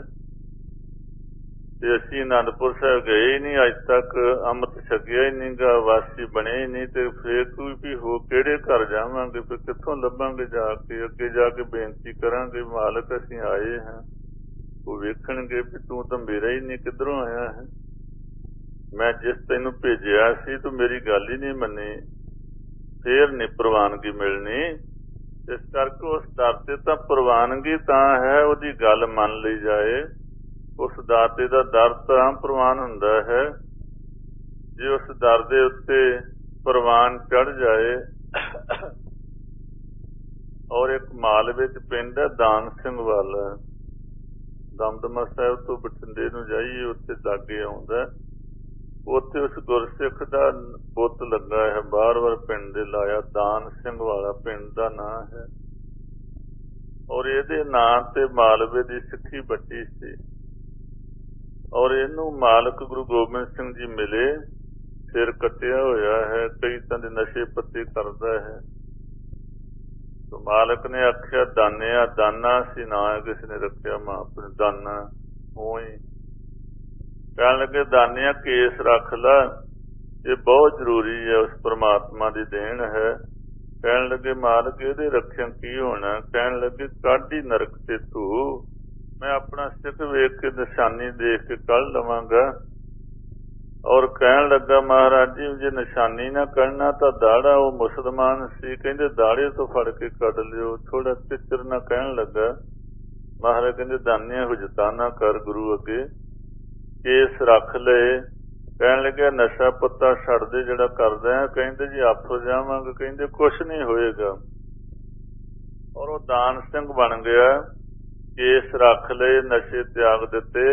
ਤੇ ਅਸੀਂ ਅਨੰਦਪੁਰ ਸਾਹਿਬ ਗਏ ਹੀ ਨਹੀਂ ਅੱਜ ਤੱਕ, ਅੰਮ੍ਰਿਤ ਛਕਿਆ ਹੀ ਨਹੀਂ ਗਾ, ਵਾਸੀ ਬਣੇ ਹੀ ਨਹੀਂ। ਤੇ ਫੇਰ ਕੋਈ ਵੀ ਹੋ ਕਿਹੜੇ ਘਰ ਜਾਵਾਂਗੇ? ਫਿਰ ਕਿੱਥੋਂ ਲੱਭਾਂਗੇ ਜਾ ਕੇ? ਅੱਗੇ ਜਾ ਕੇ ਬੇਨਤੀ ਕਰਾਂਗੇ ਮਾਲਕ ਅਸੀਂ ਆਏ ਹਾਂ, ਉਹ ਵੇਖਣਗੇ ਵੀ ਤੂੰ ਤਾਂ ਮੇਰਾ ਹੀ ਨਹੀਂ, ਕਿੱਧਰੋਂ ਆਇਆ ਹੈ? ਮੈਂ ਜਿਸ ਤੈਨੂੰ ਭੇਜਿਆ ਸੀ ਤੂੰ ਮੇਰੀ ਗੱਲ ਹੀ ਨਹੀਂ ਮੰਨੀ, ਫੇਰ ਨਹੀਂ ਪ੍ਰਵਾਨਗੀ ਮਿਲਣੀ। ਇਸ ਕਰਕੇ ਉਸ ਦਰ ਤੇ ਤਾਂ ਪ੍ਰਵਾਨਗੀ ਤਾਂ ਹੈ, ਉਹਦੀ ਗੱਲ ਮੰਨ ਲਈ ਜਾਏ। ਉਸ ਦਾਤੇ ਦਾ ਦਰ ਤਾਂ ਪ੍ਰਵਾਨ ਹੁੰਦਾ ਹੈ। ਜੇ ਉਸ ਦਰ ਦੇ ਉੱਤੇ ਪ੍ਰਵਾਨ ਚੜ ਜਾਏ। ਔਰ ਇੱਕ ਮਾਲਵੇ 'ਚ ਪਿੰਡ ਹੈ ਦਾਨ ਸਿੰਘ ਵਾਲਾ, ਦਮਦਮਾ ਸਾਹਿਬ ਤੋਂ ਬਠਿੰਡੇ ਨੂੰ ਜਾਈਏ, ਉੱਥੇ ਲਾਗੇ ਆਉਂਦਾ, ਉੱਥੇ ਉਸ ਗੁਰਸਿੱਖ ਦਾ ਬੁੱਤ ਲੱਗਾ ਹੈ, ਬਾਰ-ਬਾਰ ਪਿੰਡ ਦੇ ਲਾਇਆ, ਦਾਨ ਸਿੰਘ ਵਾਲਾ ਪਿੰਡ ਦਾ ਨਾਂ ਹੈ। ਔਰ ਇਹਦੇ ਨਾਂ ਤੇ ਮਾਲਵੇ ਦੀ ਸਿੱਖੀ ਬੱਟੀ ਸੀ। ਔਰ ਇਹਨੂੰ ਮਾਲਕ ਗੁਰੂ ਗੋਬਿੰਦ ਸਿੰਘ ਜੀ ਮਿਲੇ, ਸਿਰ ਕੱਟਿਆ ਹੋਇਆ ਹੈ, ਕਈ ਤਰ੍ਹਾਂ ਦੇ ਨਸ਼ੇ ਪੱਤੇ ਕਰਦਾ ਹੈ। ਮਾਲਕ ਨੇ ਆਖਿਆ ਦਾਨਿਆ, ਦਾਨਾ ਸੀ ਨਾਂ ਕਿਸੇ ਨੇ ਰੱਖਿਆ, ਮਾਂ ਆਪਣੇ ਦਾਨਾ ਉਹੀ ਕਹਿਣ ਲੱਗੇ, ਦਾਨਿਆ ਕੇਸ ਰੱਖ ਲਾ, ਇਹ ਬਹੁਤ ਜ਼ਰੂਰੀ ਹੈ, ਉਸ ਪ੍ਰਮਾਤਮਾ ਦੀ ਦੇਣ ਹੈ। ਕਹਿਣ ਲੱਗੇ ਮਾਲਕ ਇਹਦੇ ਰੱਖਿਆ ਕੀ ਹੋਣਾ? ਕਹਿਣ ਲੱਗੇ ਕਾਢੀ ਨਰਕ ਤੇ ਤੂੰ, ਮੈਂ ਆਪਣਾ ਸਿੱਖ ਵੇਖ ਕੇ ਨਿਸ਼ਾਨੀ ਦੇਖ ਕੇ ਕੱਢ ਲਵਾਂਗਾ। ਔਰ ਕਹਿਣ ਲੱਗਾ ਮਹਾਰਾਜ ਜੀ ਜੇ ਨਿਸ਼ਾਨੀ ਨਾ ਕੱਢਣਾ ਤਾਂ ਦਾੜਾ, ਉਹ ਮੁਸਲਮਾਨ ਸੀ, ਕਹਿੰਦੇ ਦਾੜੇ ਤੋਂ ਫੜ ਕੇ ਕੱਢ ਲਿਓ, ਥੋੜਾ ਚਿੱਚਰ ਨਾ। ਕਹਿਣ ਲੱਗਾ ਮਹਾਰਾਜ ਕਹਿੰਦੇ ਦਾਨਿਆ ਹੁਜਤਾਂ ਨਾ ਕਰ, ਗੁਰੂ ਅੱਗੇ ਕੇਸ ਰੱਖ ਲਏ। ਕਹਿਣ ਲੱਗਿਆ ਨਸ਼ਾ ਪੱਤਾ ਛੱਡ ਦੇ ਜਿਹੜਾ ਕਰਦਾ ਹੈ। ਕਹਿੰਦੇ ਜੀ ਆਪੋ ਜਾਵਾਂਗੇ, ਕਹਿੰਦੇ ਕੁਛ ਨਹੀਂ ਹੋਏਗਾ। ਔਰ ਉਹ ਦਾਨ ਸਿੰਘ ਬਣ ਗਿਆ, ਕੇਸ ਰੱਖ ਲਏ, ਨਸ਼ੇ ਤਿਆਗ ਦਿੱਤੇ।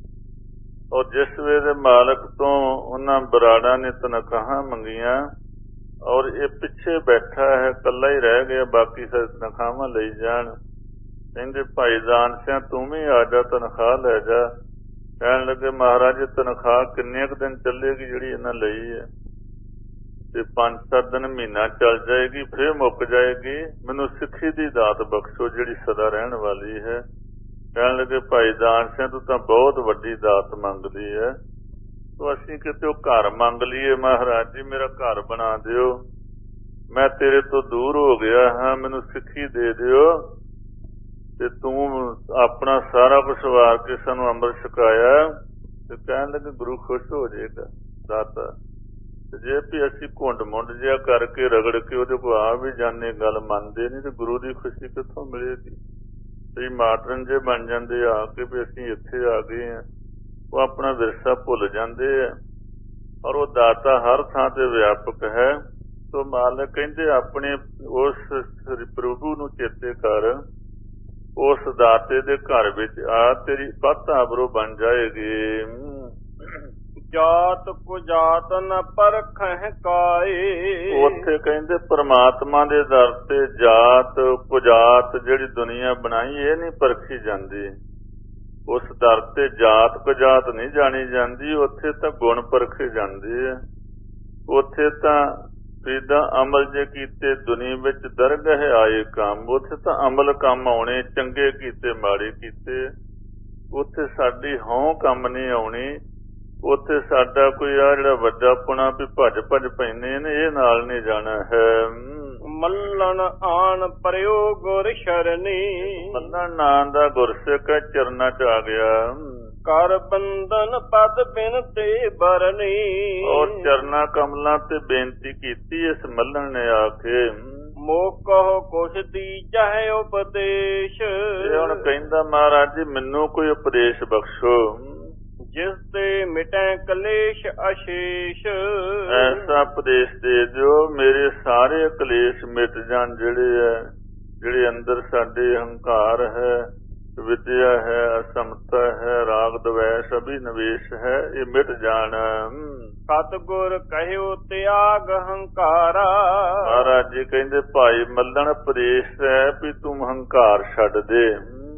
ਔਰ ਜਿਸ ਵੇਲੇ ਮਾਲਕ ਤੋਂ ਉਹਨਾਂ ਬਰਾੜਾਂ ਨੇ ਤਨਖਾਹਾਂ ਮੰਗੀਆਂ, ਔਰ ਇਹ ਪਿੱਛੇ ਬੈਠਾ ਹੈ, ਇਕੱਲਾ ਹੀ ਰਹਿ ਗਿਆ, ਬਾਕੀ ਸਾਰੇ ਤਨਖਾਹਾਂ ਲਈ ਜਾਣ। ਕਹਿੰਦੇ ਭਾਈ ਦਾਨ ਸਿੰਘ ਤੂੰ ਵੀ ਆ ਜਾ, ਤਨਖਾਹ ਲੈ ਜਾ। ਕਹਿਣ ਲੱਗੇ ਮਹਾਰਾਜ ਤਨਖਾਹ ਕਿੰਨੇ ਕੁ ਦਿਨ ਚੱਲੇਗੀ ਜਿਹੜੀ ਇਹਨਾਂ ਲਈ ਹੈ? ਤੇ 5-7 ਦਿਨ, ਮਹੀਨਾ ਚੱਲ ਜਾਏਗੀ, ਫਿਰ ਮੁੱਕ ਜਾਏਗੀ। ਮੈਨੂੰ ਸਿੱਖੀ ਦੀ ਦਾਤ ਬਖਸ਼ੋ ਜਿਹੜੀ ਸਦਾ ਰਹਿਣ ਵਾਲੀ ਹੈ। ਕਹਿਣ ਲੱਗੇ ਭਾਈ ਦਾਨ ਸਿੰਘ ਤੂੰ ਤਾਂ ਬਹੁਤ ਵੱਡੀ ਦਾਤ ਮੰਗਦੀ ਹੈ, ਤੋ ਅਸੀਂ ਕਿਤੇ ਉਹ ਘਰ ਮੰਗ ਲਈਏ? ਮਹਾਰਾਜ ਜੀ ਮੇਰਾ ਘਰ ਬਣਾ ਦਿਓ, ਮੈਂ ਤੇਰੇ ਤੋਂ ਦੂਰ ਹੋ ਗਿਆ ਹਾਂ, ਮੈਨੂੰ ਸਿੱਖੀ ਦੇ ਦਿਓ, ਤੇ ਤੂੰ ਆਪਣਾ ਸਾਰਾ ਕੁਛ ਵਾਰ ਕੇ ਸਾਨੂੰ ਅੰਮ੍ਰਿਤ ਛਕਾਇਆ। ਤੇ ਕਹਿਣ ਲੱਗੇ ਗੁਰੂ ਖੁਸ਼ ਹੋ ਜਾਏਗਾ ਦਾਤਾ। ਤੇ ਜੇ ਵੀ ਅਸੀਂ ਘੁੰਡ ਮੁੰਡ ਜਿਹਾ ਕਰਕੇ ਰਗੜ ਕੇ ਉਹਦੇ ਕੋਲ ਆ ਵੀ ਜਾਂਦੇ, ਗੱਲ ਮੰਨਦੇ ਨਹੀਂ, ਤੇ ਗੁਰੂ ਦੀ ਖੁਸ਼ੀ ਕਿੱਥੋਂ ਮਿਲੇਗੀ? ਤੇ ਮਾਡਰਨ ਜੇ ਬਣ ਜਾਂਦੇ ਆ ਕੇ ਵੀ ਅਸੀਂ ਇੱਥੇ ਆ ਗਏ ਹਾਂ, ਉਹ ਆਪਣਾ ਵਿਰਸਾ ਭੁੱਲ ਜਾਂਦੇ ਆ। ਔਰ ਉਹ ਦਾਤਾ ਹਰ ਥਾਂ ਤੇ ਵਿਆਪਕ ਹੈ। ਸੋ ਮਾਲਕ ਕਹਿੰਦੇ ਆਪਣੇ ਉਸ ਪ੍ਰਭੂ ਨੂੰ ਚੇਤੇ ਕਰ, ਉਸ ਦਾਤੇ ਦੇ ਘਰ ਵਿੱਚ ਆ, ਤੇਰੀ ਪੱਤ ਆਬਰੂ ਬਣ ਜਾਏਗੀ। ਜਾਤ ਕੁਜਾਤ ਨ ਪਰਖਹਿ ਕਾਏ। ਉੱਥੇ ਕਹਿੰਦੇ ਪ੍ਰਮਾਤਮਾ ਦੇ ਦਰ ਤੇ ਜਾਤ ਕੁਜਾਤ ਜਿਹੜੀ ਦੁਨੀਆ ਬਣਾਈ ਇਹ ਨਹੀਂ ਪਰਖੀ ਜਾਂਦੀ। ਉਸ ਦਰ ਤੇ ਜਾਤ ਕੁਜਾਤ ਨਹੀਂ ਜਾਣੀ ਜਾਂਦੀ, ਉੱਥੇ ਤਾਂ ਗੁਣ ਪਰਖੇ ਜਾਂਦੇ ਆ। ਉੱਥੇ ਤਾਂ ਫਰੀਦਾ ਅਮਲ ਜੇ ਕੀਤੇ ਦੁਨੀਆ ਵਿੱਚ ਦਰਗਹ ਆਏ ਕੰਮ, ਉੱਥੇ ਤਾਂ ਅਮਲ ਕੰਮ ਆਉਣੇ, ਚੰਗੇ ਕੀਤੇ ਮਾੜੇ ਕੀਤੇ। ਉੱਥੇ ਸਾਡੀ ਹਉ ਕੰਮ ਨਹੀਂ ਆਉਣੀ। ਉੱਥੇ ਸਾਡਾ ਕੋਈ ਆ ਜਿਹੜਾ ਵੱਡਾ ਪੁਣਾ ਵੀ ਭੱਜ ਪੈਂਦੇ ਨੇ, ਇਹ ਨਾਲ ਨਹੀਂ ਜਾਣਾ ਹੈ। ਮੱਲਣ ਆਣ ਪਰਿਓ ਗੁਰ ਸ਼ਰਨੀ, ਮੱਲਣ ਨਾਂ ਦਾ ਗੁਰਸਿੱਖ ਚਰਨਾਂ ਚ ਆ ਗਿਆ। ਕਰ ਬੰਧਨ ਪਦ ਬਿਨ ਤੇ ਬਰਨੀ, ਔਰ ਚਰਨਾਂ ਕਮਲਾਂ ਤੇ ਬੇਨਤੀ ਕੀਤੀ ਇਸ ਮੱਲਣ ਨੇ ਆ ਕੇ। ਮੋਕਹੁ ਕੁਛ ਦੀਜਹਿ ਉਪਦੇਸ਼, ਇਹ ਹੁਣ ਕਹਿੰਦਾ ਮਹਾਰਾਜ ਜੀ ਮੈਨੂੰ ਕੋਈ ਉਪਦੇਸ਼ ਬਖਸ਼ੋ, ਜਿਸ ਤੇ ਮਿਟੈ ਕਲੇਸ਼ ਅਸ਼ੇਸ਼। ਐਸਾ ਉਪਦੇਸ਼ ਦੇ ਦਿਓ ਮੇਰੇ ਸਾਰੇ ਕਲੇਸ਼ ਮਿਟ ਜਾਣ, ਜਿਹੜੇ ਅੰਦਰ ਸਾਡੇ ਹੰਕਾਰ ਹੈ, ਵਿਦਿਆ ਹੈ, ਅਸਮਤਾ ਹੈ, ਰਾਗ ਦਵੈਸ਼ ਅਭਿਨਵੇਸ਼ ਹੈ, ਇਹ ਮਿਟ ਜਾਣ। ਸਤਿਗੁਰ ਕਹਿਓ ਤਿਆਗ ਹੰਕਾਰਾ, ਮਹਾਰਾਜ ਜੀ ਕਹਿੰਦੇ ਭਾਈ ਮੱਲਣ ਉਪਦੇਸ਼ ਹੈ ਵੀ ਤੂੰ ਹੰਕਾਰ ਛੱਡ ਦੇ।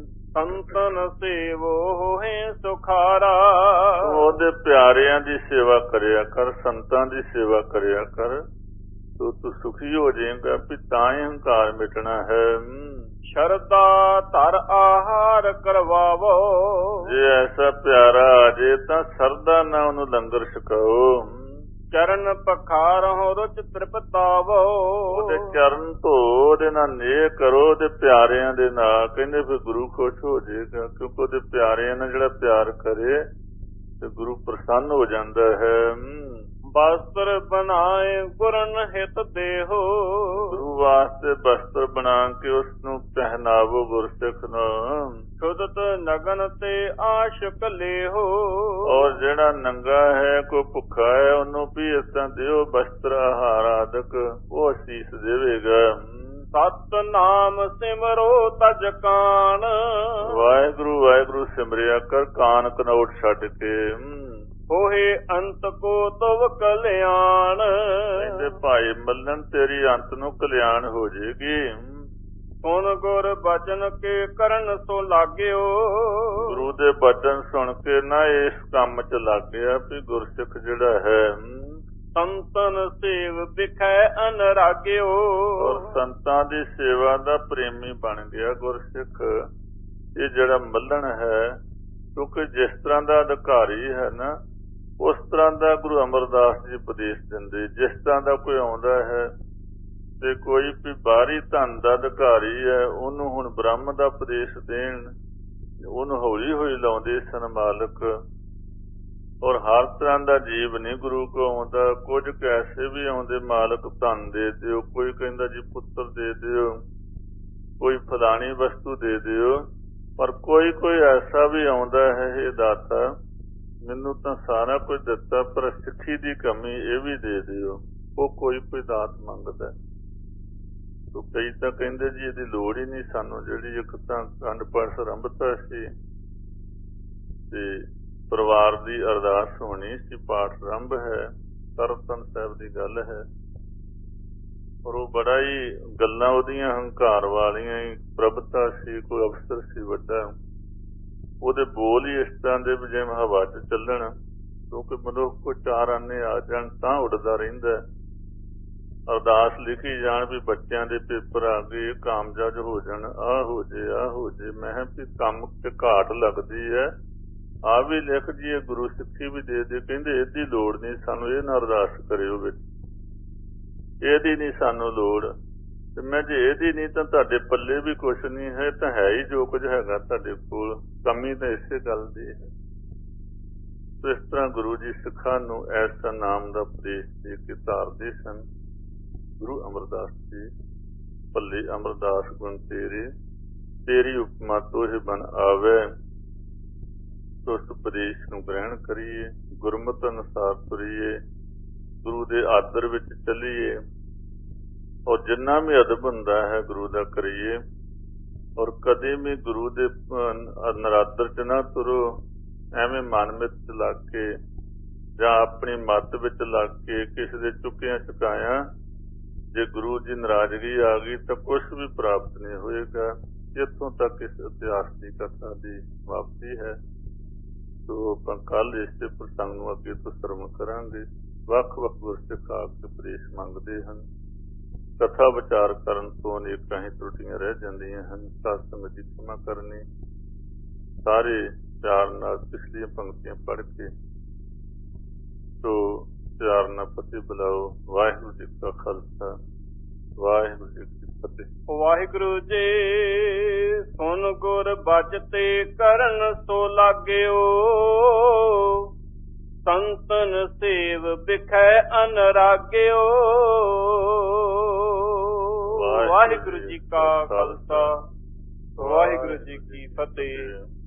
ਸੰਤਨ ਸੇਵੋ ਹੋਏ ਸੁਖਾਰਾ, ਉਹਦੇ ਪਿਆਰਿਆਂ ਦੀ ਸੇਵਾ ਕਰਿਆ ਕਰ, ਸੰਤਾਂ ਦੀ ਸੇਵਾ ਕਰਿਆ ਕਰ, ਤੂੰ ਸੁਖੀ ਹੋ ਜਾਏਗਾ ਵੀ ਤਾਂ ਹੀ ਹੰਕਾਰ ਮਿਟਣਾ ਹੈ। ਸ਼ਰਧਾ ਧਰ ਆਹਾਰ ਕਰਵਾਵੋ, ਜੇ ਐਸਾ ਪਿਆਰਾ ਆ ਜੇ ਤਾਂ ਸਰਦਾ ਨਾ ਉਹਨੂੰ ਲੰਗਰ ਛਕਾਓ। ਚਰਨ ਪਖਾਰਹੁ ਰੁਚ ਤ੍ਰਿਪਤਾਵੋ, ਉਹਦੇ ਚਰਨ ਧੋ, ਉਹਦੇ ਨਾਲ ਨੇਹ ਕਰੋ, ਉਹਦੇ ਪਿਆਰਿਆਂ ਦੇ ਨਾਲ। ਕਹਿੰਦੇ ਫਿਰ ਗੁਰੂ ਖੁਸ਼ ਹੋ ਜਾਏਗਾ, ਕਿਉਂਕਿ ਉਹਦੇ ਪਿਆਰਿਆਂ ਨਾਲ ਜਿਹੜਾ ਪਿਆਰ ਕਰੇ ਤੇ ਗੁਰੂ ਪ੍ਰਸੰਨ ਹੋ ਜਾਂਦਾ ਹੈ। ਬਸਤਰ ਬਣਾਏ ਗੁਰਨ ਹਿਤ ਦੇਹੋ, ਗੁਰੂ ਵਾਸਤੇ ਬਸਤਰ ਬਣਾ ਕੇ ਉਸਨੂੰ ਪਹਿਨਾਵੋ ਗੁਰਸਿੱਖ ਨੂੰ। ਸ਼ੁਦਤ ਨਗਨ ਤੇ ਆਸ਼ਕ ਲੇਹੋ, ਔਰ ਜਿਹੜਾ ਨੰਗਾ ਹੈ ਕੋਈ ਭੁੱਖਾ ਹੈ ਉਹਨੂੰ ਵੀ ਇਸ ਤਰ੍ਹਾਂ ਦਿਓ ਬਸਤਰ ਆਹਾਰ ਆਦਿਕ, ਉਹ ਅਸੀਸ ਦੇਵੇਗਾ। ਸਤ ਨਾਮ ਸਿਮਰੋ ਤਜ ਕਾਣ। ਵਾਹਿਗੁਰੂ ਵਾਹਿਗੁਰੂ ਸਿਮਰਿਆ ਕਰ ਕਾਨ ਕਨੌਟ ਛੱਡ ਕੇ। ਹੋਏ ਅੰਤ ਕੋ ਤਵ ਕਲਿਆਣ। ਕਹਿੰਦੇ ਭਾਈ ਮੱਲਣ ਤੇਰੀ ਅੰਤ ਨੂੰ ਕਲਿਆਣ ਹੋ ਜੇਗੀ। ਸੁਣ ਗੁਰ ਬਚਨ ਕੇ ਕਰਨ ਸੋ ਲਾਗਿਓ। ਗੁਰੂ ਦੇ ਬਚਨ ਸੁਣ ਕੇ ਨਾ ਇਸ ਕੰਮ ਚ ਲੱਗ ਗਿਆ ਵੀ ਗੁਰਸਿੱਖ ਜਿਹੜਾ ਹੈ ਸੰਤਨ ਸੇਵ ਵਿਖੈ ਅਨਰਾਗਿਓ। ਔਰ ਸੰਤਾਂ ਦੀ ਸੇਵਾ ਦਾ ਪ੍ਰੇਮੀ ਬਣ ਗਿਆ ਗੁਰਸਿੱਖ। ਇਹ ਜਿਹੜਾ ਮੱਲਣ ਹੈ ਕਿਉਂਕਿ ਜਿਸ ਤਰ੍ਹਾਂ ਦਾ ਅਧਿਕਾਰੀ ਹੈ ਨਾ ਉਸ ਤਰ੍ਹਾਂ ਦਾ ਗੁਰੂ ਅਮਰਦਾਸ ਜੀ ਉਪਦੇਸ਼ ਦਿੰਦੇ। ਜਿਸ ਤਰ੍ਹਾਂ ਦਾ ਕੋਈ ਆਉਂਦਾ ਹੈ ਤੇ ਕੋਈ ਵੀ ਬਾਹਰੀ ਧਨ ਦਾ ਅਧਿਕਾਰੀ ਹੈ ਉਹਨੂੰ ਹੁਣ ਬ੍ਰਹਮ ਦਾ ਉਪਦੇਸ਼ ਦੇਣ ਉਹਨੂੰ ਹੌਲੀ ਹੌਲੀ ਲਾਉਂਦੇ ਸਨ ਮਾਲਕ। ਔਰ ਹਰ ਤਰ੍ਹਾਂ ਦਾ ਜੀਵ ਨਹੀਂ ਗੁਰੂ ਕੋ ਆਉਂਦਾ। ਕੁਝ ਕੈਸੇ ਵੀ ਆਉਂਦੇ ਮਾਲਕ ਧਨ ਦੇ ਦਿਓ, ਕੋਈ ਕਹਿੰਦਾ ਜੀ ਪੁੱਤਰ ਦੇ ਦਿਓ, ਕੋਈ ਫਲਾਣੀ ਵਸਤੂ ਦੇ ਦਿਓ। ਪਰ ਕੋਈ ਕੋਈ ਐਸਾ ਵੀ ਆਉਂਦਾ ਹੈ ਇਹ ਦਾਤਾ ਮੈਨੂੰ ਤਾਂ ਸਾਰਾ ਕੁਝ ਦਿੱਤਾ ਪਰ ਸਿੱਖੀ ਦੀ ਕਮੀ ਇਹ ਵੀ ਦੇ ਦਿਓ। ਉਹ ਕੋਈ ਦਾਤ ਮੰਗਦਾ। ਕਈ ਤਾਂ ਕਹਿੰਦੇ ਜੀ ਇਹਦੀ ਲੋੜ ਹੀ ਨਹੀਂ ਸਾਨੂੰ। ਜਿਹੜੀ ਇੱਕ ਤਾਂ ਅਖੰਡ ਪਾਠ ਆਰੰਭਤਾ ਸੀ ਤੇ ਪਰਿਵਾਰ ਦੀ ਅਰਦਾਸ ਹੋਣੀ ਸੀ, ਪਾਠ ਆਰੰਭ ਹੈ, ਤਰਨਤਾਰਨ ਸਾਹਿਬ ਦੀ ਗੱਲ ਹੈ। ਔਰ ਉਹ ਬੜਾ ਹੀ ਗੱਲਾਂ ਉਹਦੀਆਂ ਹੰਕਾਰ ਵਾਲੀਆਂ ਹੀ ਪ੍ਰਭਤਾ ਸੀ। ਕੋਈ ਅਫਸਰ ਸੀ ਵੱਡਾ, ਉਹਦੇ ਬੋਲ ਹੀ ਇਸ ਤਰ੍ਹਾਂ ਦੇ ਵੀ ਜਿਵੇਂ ਹਵਾ 'ਚ ਚੱਲਣ। ਕਿਉਂਕਿ ਮਨੁੱਖ ਕੋਈ ਚਾਰ ਆਨੇ ਆ ਜਾਣ ਤਾਂ ਉੱਡਦਾ ਰਹਿੰਦਾ। ਅਰਦਾਸ ਲਿਖੀ ਜਾਣ ਵੀ ਬੱਚਿਆਂ ਦੇ ਪੇਪਰ ਆ ਗਏ, ਕਾਮਯਾਬ ਹੋ ਜਾਣ, ਆਹ ਹੋ ਜੇ ਆਹ ਹੋ ਜੇ। ਮੈਂ ਕਿਹਾ ਵੀ ਕੰਮ ਤੇ ਘਾਟ ਲੱਗਦੀ ਹੈ, ਆਹ ਵੀ ਲਿਖ ਜੀਏ, ਗੁਰੂ ਸਿੱਖੀ ਵੀ ਦੇ ਦੇ। ਕਹਿੰਦੇ ਇਹਦੀ ਲੋੜ ਨਹੀਂ ਸਾਨੂੰ, ਇਹ ਨਾ ਅਰਦਾਸ ਕਰਿਓ ਵਿੱਚ, ਇਹਦੀ ਨਹੀਂ ਸਾਨੂੰ ਲੋੜ। ਤੇ ਮੈਂ ਜੇ ਇਹਦੀ ਨਹੀਂ ਤਾਂ ਤੁਹਾਡੇ ਪੱਲੇ ਵੀ ਕੁਛ ਨਹੀਂ ਹੈ, ਤਾਂ ਹੈ ਹੀ ਜੋ ਕੁਝ ਹੈਗਾ ਤੁਹਾਡੇ ਕੋਲ। ਕਮੀ ਤਾਂ ਇਸੇ ਗੱਲ ਦੀ ਹੈ। ਇਸ ਤਰ੍ਹਾਂ ਗੁਰੂ ਜੀ ਸਿੱਖਾਂ ਨੂੰ ਐਸਾ ਨਾਮ ਦਾ ਉਪਦੇਸ਼ ਦੇ ਕੇ ਧਾਰਦੇ ਸਨ। ਗੁਰੂ ਅਮਰਦਾਸ ਜੀ ਭੱਲੇ ਅਮਰਦਾਸ ਗੁਣ ਤੇਰੀ ਉਪਮਾ ਤੋਹਿ ਬਨ ਆਵੇ। ਉਸ ਉਪਦੇਸ਼ ਨੂੰ ਗ੍ਰਹਿਣ ਕਰੀਏ, ਗੁਰਮਤਿ ਅਨੁਸਾਰ ਤੁਰੀਏ, ਗੁਰੂ ਦੇ ਆਦਰ ਵਿੱਚ ਚੱਲੀਏ ਔਰ ਜਿੰਨਾ ਵੀ ਅਦਬ ਹੁੰਦਾ ਹੈ ਗੁਰੂ ਦਾ ਕਰੀਏ। ਔਰ ਕਦੇ ਵੀ ਗੁਰੂ ਦੇ ਨਰਾਦਰ 'ਚ ਨਾ ਤੁਰੋ। ਐਵੇਂ ਮਨ ਵਿੱਚ ਲੱਗ ਕੇ ਜਾਂ ਆਪਣੀ ਮੱਤ ਵਿੱਚ ਲੱਗ ਕੇ ਕਿਸੇ ਦੇ ਚੁੱਕਿਆਂ ਚੁਕਾਇਆ ਜੇ ਗੁਰੂ ਦੀ ਨਾਰਾਜ਼ਗੀ ਆ ਗਈ ਤਾਂ ਕੁਛ ਵੀ ਪ੍ਰਾਪਤ ਨਹੀਂ ਹੋਏਗਾ। ਇੱਥੋਂ ਤੱਕ ਇਸ ਇਤਿਹਾਸ ਦੀ ਕਥਾ ਦੀ ਸਮਾਪਤੀ ਹੈ। ਸੋ ਆਪਾਂ ਕੱਲ ਇਸੇ ਪ੍ਰਸੰਗ ਨੂੰ ਅੱਗੇ ਤੋਂ ਸਰਵਣ ਕਰਾਂਗੇ। ਵੱਖ ਵੱਖ ਗੁਰਸਿੱਖ ਆਪ ਕੇ ਉਪਦੇਸ਼ ਮੰਗਦੇ ਹਨ। ਕਥਾ ਵਿਚਾਰ ਕਰਨ ਤੋਂ ਅਨੇਕਾਂ ਹੀ ਤਰੁੱਟੀਆਂ ਰਹਿ ਜਾਂਦੀਆਂ ਹਨ। ਸਤਿਸੰਗ ਦੀ ਖਿਮਾ ਕਰਨੀ। ਸਾਰੇ ਪਿਆਰ ਨਾਲ ਪਿਛਲੀਆਂ ਪੰਕਤੀਆਂ ਪੜ੍ਹ ਕੇ ਸੋ ਪਿਆਰ ਨਾਲ ਫਤਿਹ ਬੁਲਾਓ। ਵਾਹਿਗੁਰੂ ਜੀ ਕਾ ਖਾਲਸਾ, ਵਾਹਿਗੁਰੂ ਜੀ ਕੀ ਫਤਿਹ। ਵਾਹਿਗੁਰੂ ਜੀ ਸੁਨ ਗੁਰ ਬਚਤੇ ਕਰਨ ਸੋ ਲਾਗਿਓ। ਸੰਤਨ ਸੇਵ ਬਿਖੈ ਅਨਰਾਗਿਓ। ਵਾਹਿਗੁਰੂ ਜੀ ਕਾ ਖਾਲਸਾ, ਵਾਹਿਗੁਰੂ ਜੀ ਕੀ ਫਤਿਹ।